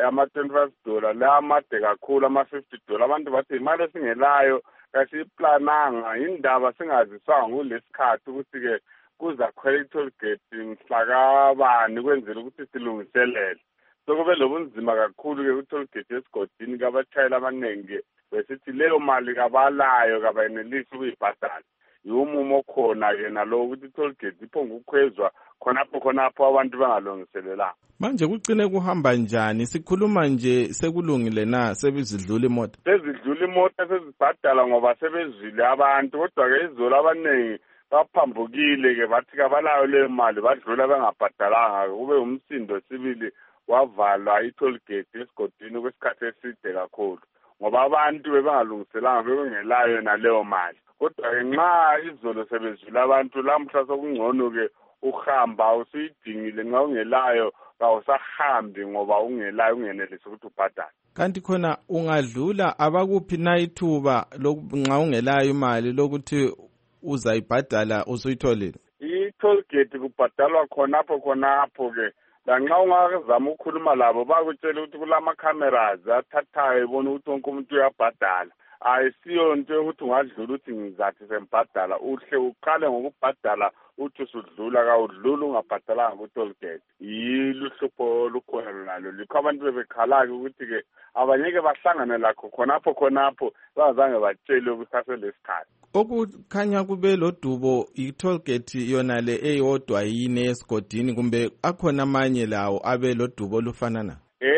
ama-$25, la amade kakhulu ama-$50. Abantu bathi imali esingelayo kasiyiplananga indaba singaziswanga kulesikhathi ukuthi-ke kuzakhwela i-toll gate mhlakabani kwenzela ukuthi silungiselele. So kube lobunzima kakhulu-ke ku-toll gate esigodini kabatshayeli abaningi besithi leyo mali kabalayo kabayenelisi ukuyibhadala. Yiwumumo khona-ke nalo ukuthi i-toll gate iphonga ukukhwezwa khonapho abantu bangalungiselelanga. Manje kucine kuhamba njani? Sikhuluma nje sekulungile na sebezidlula imoto? Sezidlula imoto sezibhadala ngoba sebezile abantu, kodwa-ke izolo abaningi baphambukile-ke bathi kabalayo leyo mali badlula bengabhadalanga. Kube umsindo sibili wavalwa i-toll gate esigodini kwesikhathi eside kakhulu ngoba abantu bebengalungiselanga bebengelayo naleyo mali. Kodwa-ke nxa izolo sebezile abantu lamhla sokungcono-ke uhamba usuyidingile nxa ungelayo kawusahambi ngoba ungelayo ungenelisi ukuthi ubhadale. Kanti khona ungadlula abakuphi na ithuba nxa ungelayo imali lokuthi uzayibhadala usuyitholile? I-toll gate kubhadalwa khonapho-ke. Lanxa ungazama ukukhuluma labo bakutshela ukuthi kulama-cameras athathayo ibona ukuthi wonke umuntu uyabhadala. Ayisiyo into yokuthi ungadlula uthi ngizathi sembhadala. Uhle uqale ngokubhadala uthi usudlula kawudlula ungabhadalanga ku-toll gate. Yiluhlupho olukhona nalo likho abantu bebekhala-ke ukuthi-ke abanyeke bahlangane lakho khonapho bangazange batshele kusaselesikhathi. Okukhanya kube lodubo i-toll gate yona le eyodwa yini esigodini kumbe akhona amanye lawo abe lodubo olufana na?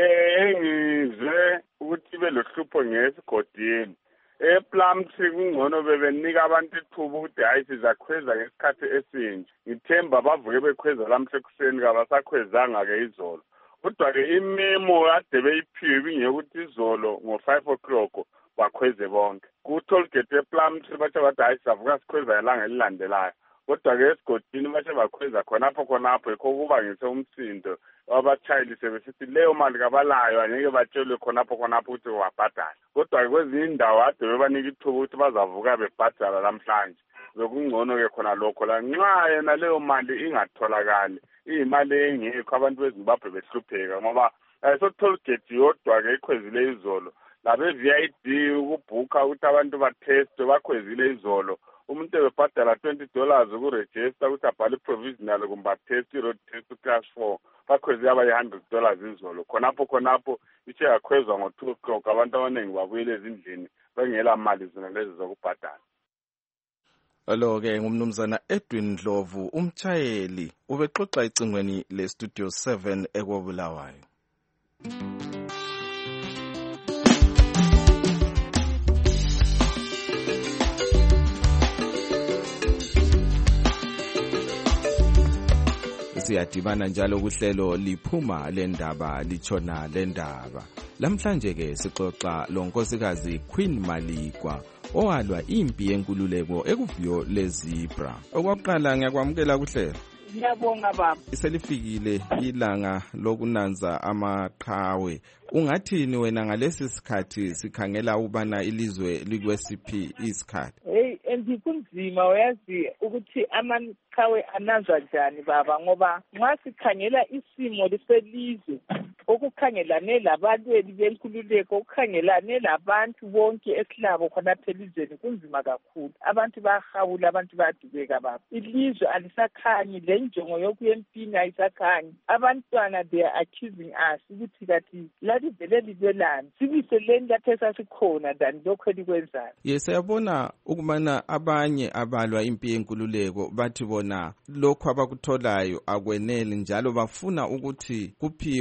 Ngizwe ukuthi ibe lohlupho ngesigodini. ePlumtree kungcono bebenika abantu ithuba ukuthi hayi sizakhweza ngesikhathi esinje. Ngithemba bavuke bekhweza lamhla ekuseni kabasakhwezanga-ke izolo. Kodwa-ke imemo ade beyiphiwe ingekuthi izolo ngo-5 o'clock bakhweze bonke. Ku-toll gate ePlumtree bathe bathi hayi sizavuka sikhweza ilanga elilandelayo. Kodwa-ke esigodini bathe bakhweza khonapho yikho kuba ngise umsindo abatshayeli sebesithi leyo mali kabalayo angeke batshelwe khonapho ukuthi wabhadala. Kodwa-ke kwezinye indawo ade bebanika ithuba ukuthi bazavuka bebhadala namhlanje. Bekungcono-ke khona lokho la nxa yena leyo mali ingatholakali iyimali engekho abantu beZimbabwe behlupheka ngoba so-toll gate yodwa-ke ikhwezile izolo. Labe-VID ukubhukha ukuthi abantu bathestwe bakhwezile izolo. Umuntu ebebhadala $20 ukurejista ukuthi abhale provisional kumbe atest i-road test class 4 bakhweze abayi-$100 izolo. Khonapho ithe yakhwezwa ngo-2 o'clock abantu abaningi babuyele ezindlini bengela mali zona lezi zokubhadala. Alo-ke ngumnumzana Edwin Ndlovu umtshayeli ubexoxa icingweni le-Studio 7 eKobulawayo. Siyadibana njalo kuhlelo liphuma lendaba litshona lendaba. Lamhlanje ke sixoxa lonkosikazi Queen Maligwa owalwa impi yenkululeko ekuviyo leZebra. Okwaqala ngiyakwamukela kuhlelo. Ngiyabonga baba. Selifikile ilanga lokunanza amaqhawe. Ungathini wena ngalesi sikhathi sikhangela ubana ilizwe likwesiphi isikhathi? Kunzima uyazi ukuthi amaqhawe anazwa njani baba ngoba nxa sikhangela isimo liselizwe okukhangelane labalweli benkululeko okukhangelane labantu bonke esilabo khonapha elizweni kunzima kakhulu. Abantu bayahawula, abantu bayadubeka baba. Ilizwe alisakhanyi, le njongo yokuya empini ayisakhanyi. Abantwana they are accusing us ukuthi kathi lalivele libelani sibiseleni lapho esasikhona than lokho elikwenzayo. Siyabona ukubana abanye abalwa impi yenkululeko bathi bona lokho abakutholayo akweneli njalo bafuna ukuthi kuphiwe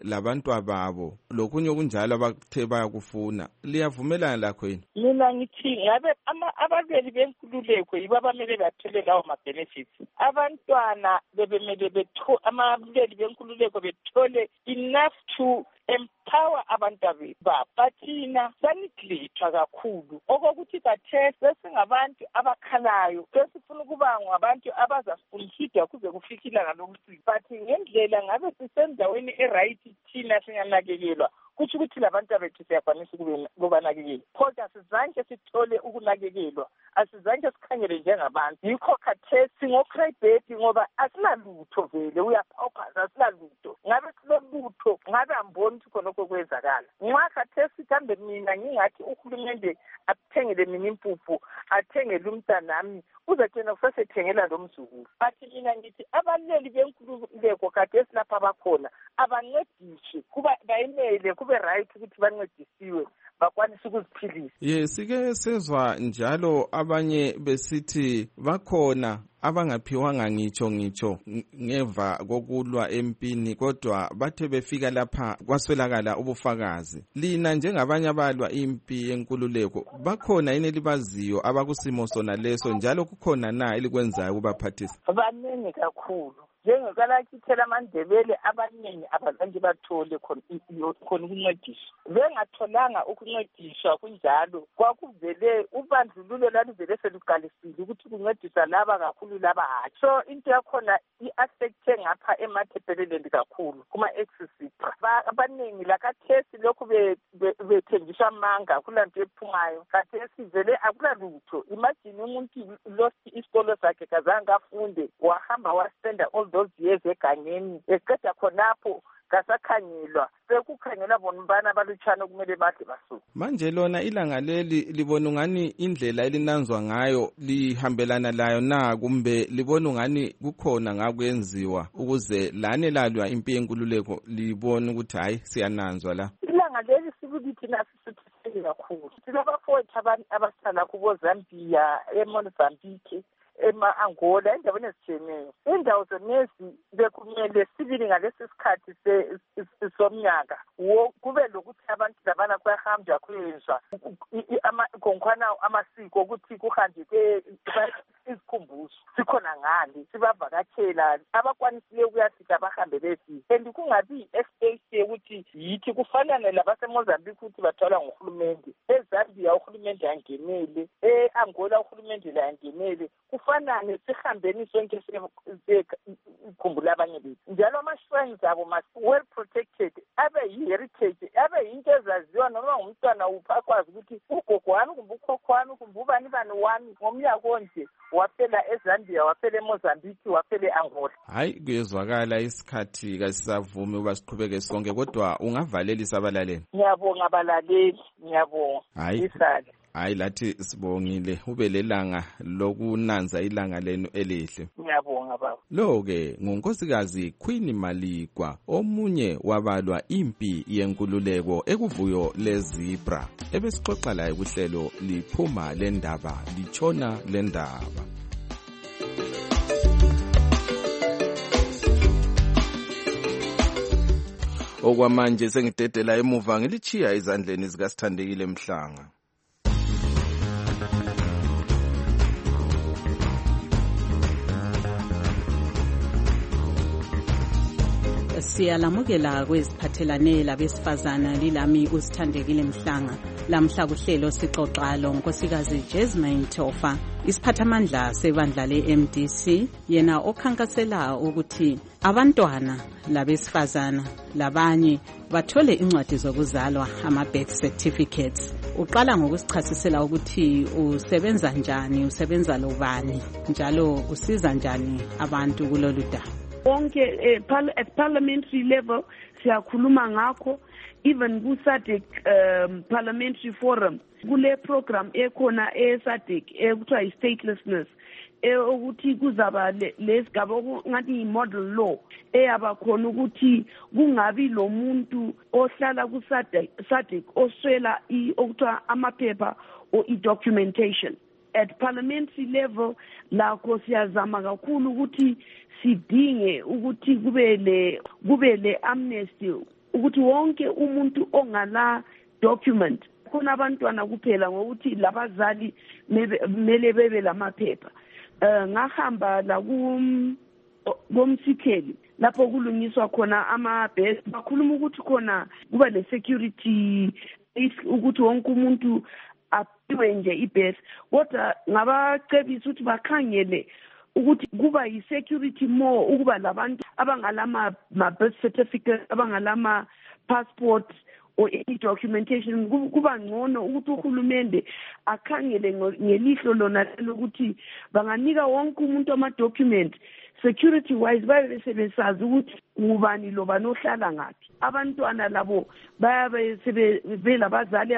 labantwa babo lokunye okunjalo abathe bayakufuna. Liyavumelana lakho yini? Mina ngithi ngabe ababeli benkululeko yibo abamele bathole lawo ma-benefits. Abantwana bebemele amabeli benkululeko bethole enough to empower abantu babo. Bathina saniglithwa kakhulu okokuthi bathe sesingabantu abakhalayo sesifuna ukuba ngabantu abazasifundiswa kuze kufike ilanga lokucina. But ngendlela ngabe sisendaweni eright thina singanakekelwa kuthi ukuthi labantu bethu siyakwanisa ukubanakekela. Kodwa asizange sithole ukunakekelwa, asizange sikhangele njengabantu. Yikho khathesi ngocrybeti ngoba asinalutho vele uyaphawuphaza asinalutho. Ngabe silolutho ngabe amboni ukuthi khonokho kwenzakala. Nxa khathesi kambe mina ngingathi uhulumende athengele mina impuphu athengele umntanami uzagcina kusasethengela lo mzukulu. But mina ngithi abaleli benkululeko khathesi lapha bakhona abancediswe kuba bayimele kube right ukuthi bancedisiwe bakwanisa ukuziphilisa. Yes, sike sezwa njalo abanye besithi bakhona abangaphiwanga ngitsho ngeva kokulwa empini kodwa bathe befika lapha kwaswelakala ubufakazi. Lina njengabanye abalwa impi yenkululeko bakhona yini elibaziyo abakusimo sona leso njalo kukhona na elikwenzayo ukubaphathisa? Baningi kakhulu. Njengokalakithela amandebele abaningi abazange bathole khona ukuncediswa. Bengatholanga ukuncediswa kunjalo kwakuvele ubandlululo laluvele seluqalisile ukuthi kuncediswa laba kakhulu laba hatshi. So into yakhona i-affecte ngapha emathebeleleni kakhulu kuma-axis. Abaningi lakathesi lokhu bethenjiswa amanga kulanto ephumayo. Kathesi vele akulalutho. Imagine umuntu lost isikolo sakhe kazange afunde wahamba waspenda all those years egangeni eqeda khonapho kasakhangelwa sekukhangelwa bonibana abalutshana kumele bahle basuke. Manje lona ilanga leli libona ngani indlela elinanzwa ngayo lihambelana layo na kumbe libona ngani kukhona ngakwenziwa ukuze lane lalwa impi yenkululeko libona ukuthi hayi siyananzwa la? Ilanga leli sikulithi nasisithile kakhulu. Silabafowethu abasala kubo Zambia, eMozambique, ema-Angola, endaweni ezitshiyeneyo. Indawo zonezi bekumele sibili ngalesi sikhathi somnyaka kube lokuthi abantu labana kuyahanjwa kuyenzwa konkhwana amasiko ukuthi kuhanjwe izikhumbuzo sikhona ngani sibavakatshela abakwanisileyo kuyafika bahambe befika and kungabi i-expectation ukuthi yithi kufanane labaseMozambique ukuthi bathola nguhulumende, eZambia uhulumende angenele, e-Angola uhulumende langenele, kufanane sihambeni sonke sikhumbula abanye bethu. Njalo ama-shrines abo must well protected, abe yi-heritage, abe yinto ezaziwa noma ngumntwana upha akwazi ukuthi ugogo wami kumbe ukhokho wami kumbe ubani wami ngomnyaka onje waphela eZambia, waphela eMozambique, waphela e-Angola. Hayi kuyezwakala isikhathi kasisavumi uba siqhubeke sonke kodwa ungavalelisa abalaleli. Ngiyabonga abalaleli, ngiyabonga. Hayi lathi sibongile ube lelanga lokunanza ilanga lenu elihle. Ngiyabonga baba. Lo-ke ngunkosikazi Queen Maligwa, omunye wabalwa impi yenkululeko ekuvuyo leZebra. Ebesixoxa laye kuhlelo liphuma lendaba litshona lendaba. Okwamanje sengidedela emuva ngilichiya ezandleni zikaSithandekile Mhlanga. Siyalamukela kweziphathelane labesifazana lilami uSithandekile Mhlanga. Lamhla kuhlelo sixoxa lonkosikazi Jasmine Tofa, isiphathamandla sebandla le-MDC, yena okhankasela ukuthi abantwana labesifazana labanye bathole incwadi zokuzalwa, ama-birth certificates. Uqala ngokusichasisela ukuthi usebenza njani, usebenza lobani, njalo usiza njani abantu kulolu daba. Wonke at parliamentary level siyakhuluma ngakho, even ku-SADC parliamentary forum kule program ekhona e-SADC ekuthiwa yi-statelessness ukuthi kuzaba lesigaba ngathi yi-model law eyaba khona ukuthi kungabi lo muntu ohlala ku-SADC oswela okuthiwa amaphepha or i-documentation. At parliamentary level lakho siyazama kakhulu ukuthi sidinge ukuthi kube le amnesty ukuthi wonke umuntu ongala document khona abantwana kuphela ngokuthi labazali mele bebe lamaphepha. Ngahamba la komsikeli lapho kulungiswa khona ama-base bakhuluma ukuthi khona kuba le-security ukuthi wonke umuntu aphiwe nje i-base, kodwa ngabacebisa ukuthi bakhangele ukuthi kuba yi-security more ukuba labantu abangalama birth certificate, abangalama passport or any documentation. Kuba ngcono ukuthi uhulumende akhangele ngelihlo lona lokuthi banganika wonke umuntu ama-document security wise babe sebesazi ukuthi ngubani lo banohlala ngaphi. Abantwana labo bayabe sebelabazali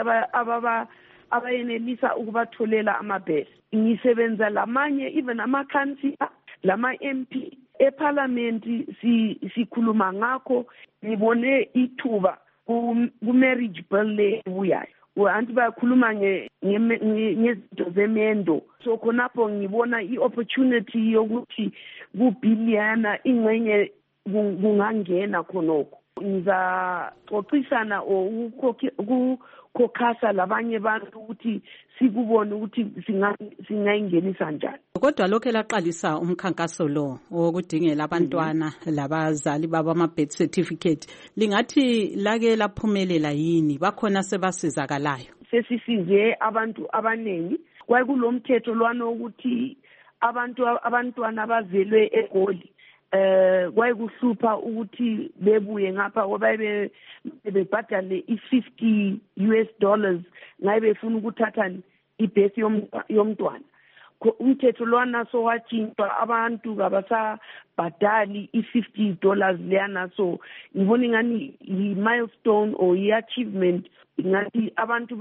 abayenelisa ukubatholela amabhesi. Ngisebenza lamanye even ama-councillor lama-MP eparliament sikhuluma ngakho. Ngibone ithuba ku-marriage bill le ebuyayo, anti bayakhuluma ngezinto zemendo. So khonapho ngibona i-opportunity yokuthi kubiliyana ingxenye kungangena khonokho. Ngizaxoxisana ukukhokhasa labanye bantu ukuthi sikubone ukuthi singayingenisa njani. Kodwa lokho elaqalisa umkhankaso lo wokudingela abantwana labazali babo ama-birth certificate, lingathi lake laphumelela yini? Bakhona sebasizakalayo? Sesisize abantu abaningi. Kwakulomthetho lwana ukuthi abantwana abazelwe eGoli kwayikuhlupha ukuthi bebuye ngapha ngoba bebhadale $50 ngabe befuna ukuthatha ibhesi yomntwana. Umthetho lwana so watshintshwa, abantu abasabhadali $50 leyana. So ngibona ingani i-milestone or i-achievement, ngathi abantu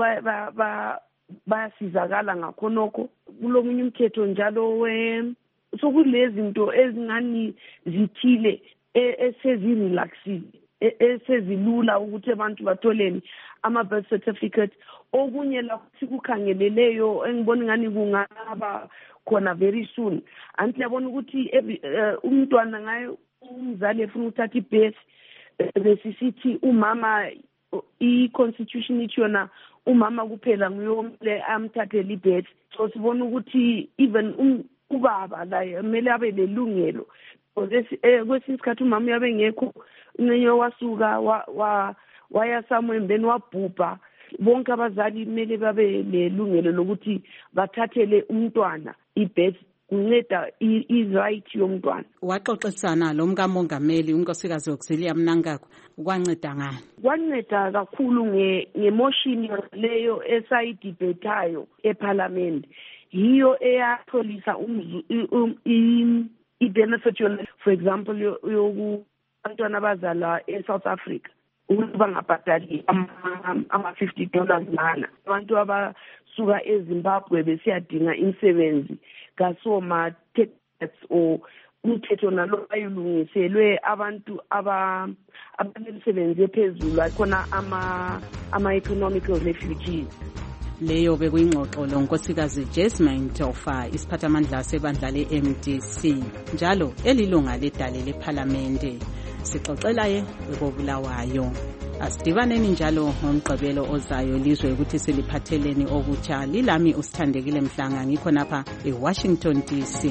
bayasizakala ngakhonokho. Kulomunye umthetho njalo so kulezi zinto ezingani zithile esezirelaxile, esezilula ukuthi abantu batholeni ama-birth certificate. Okunye la sikukhangeleleyo engibona ngani kungaba khona very soon, anti yabona ukuthi umntwana ngaye umzali efuna ukuthatha ibhesi besisithi umama, i-constitution ithi yona umama kuphela nguyomle amthathele ibhesi. So sibona ukuthi even ubaba la kumele abe lelungelo. Kwesinye isikhathi umama uyabe ngekho, unenye wasuka waya somewhere then wabhubha. Bonke abazali kumele babe lelungelo lokuthi bathathele umntwana ibhesi, kunceda i-right yomntwana. Waxoxisana lo mkamongameli unkosikazi Auxilia Mnangagwa, kwanceda ngani? Kwanceda kakhulu ngemotion leyo esayidibhethayo eParliament. Hiyo eyatholisa i-benefit yona, for example abantwana abazalwa eSouth Africa ukuthi bangabhadali ama-$50 lana. Abantu abasuka eZimbabwe besiyadinga imisebenzi kasoma-tax or umthetho nalo ayilungiselwe abantu abanemisebenzi ephezulu, akhona ama-economical refugees. Leyo bekuyingxoxo lo nkosikazi Jasmine Tofa, isiphathamandla sebandla le-MDC, njalo elilunga ledale lephalamende. Sixoxela ye ekobulawayo. Asidibaneni njalo ngomgqibelo ozayo lizwe ukuthi siliphatheleni okutsha. Lilami usithandekile Mhlanga, ngikho napha eWashington DC.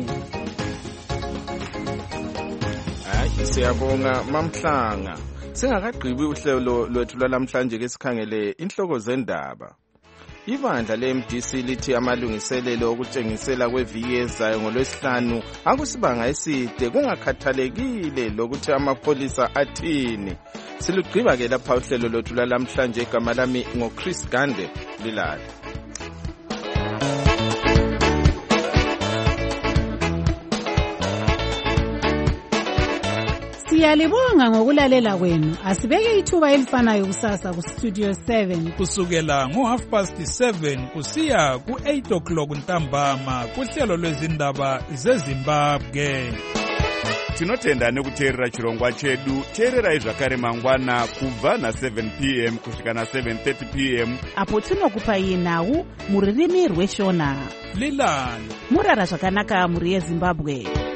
Siyabonga Mamhlanga. Singakagqibi uhlelo lwethu lwalamhlanje ke sikhangele inhloko zendaba. Ibandla le-MDC lithi amalungiselelo okutshengisela kweviki ezayo ngoLwesihlanu akusibanga eside kungakhathalekile lokuthi amapholisa athini. Silugqiba ke lapha uhlelo lwethu lwalamhlanje. Igama lami ngoChris Gande Lilala. Siyalibonga ngokulalela kwenu. Asibeke ithuba elifanayo kusasa ku Studio 7 kusukela ngo7:30 kusiya ku8 ntambama kuhlelo lwezindaba zeZimbabwe. Tinotenda nekuteerera chirongwa chedu. Teererai zvakare mangwana kubva na7 p.m. kusvika na7:30 p.m. apo tinokupai nhau muririmi rweshona. Lilani murara zvakanaka muri yeZimbabwe.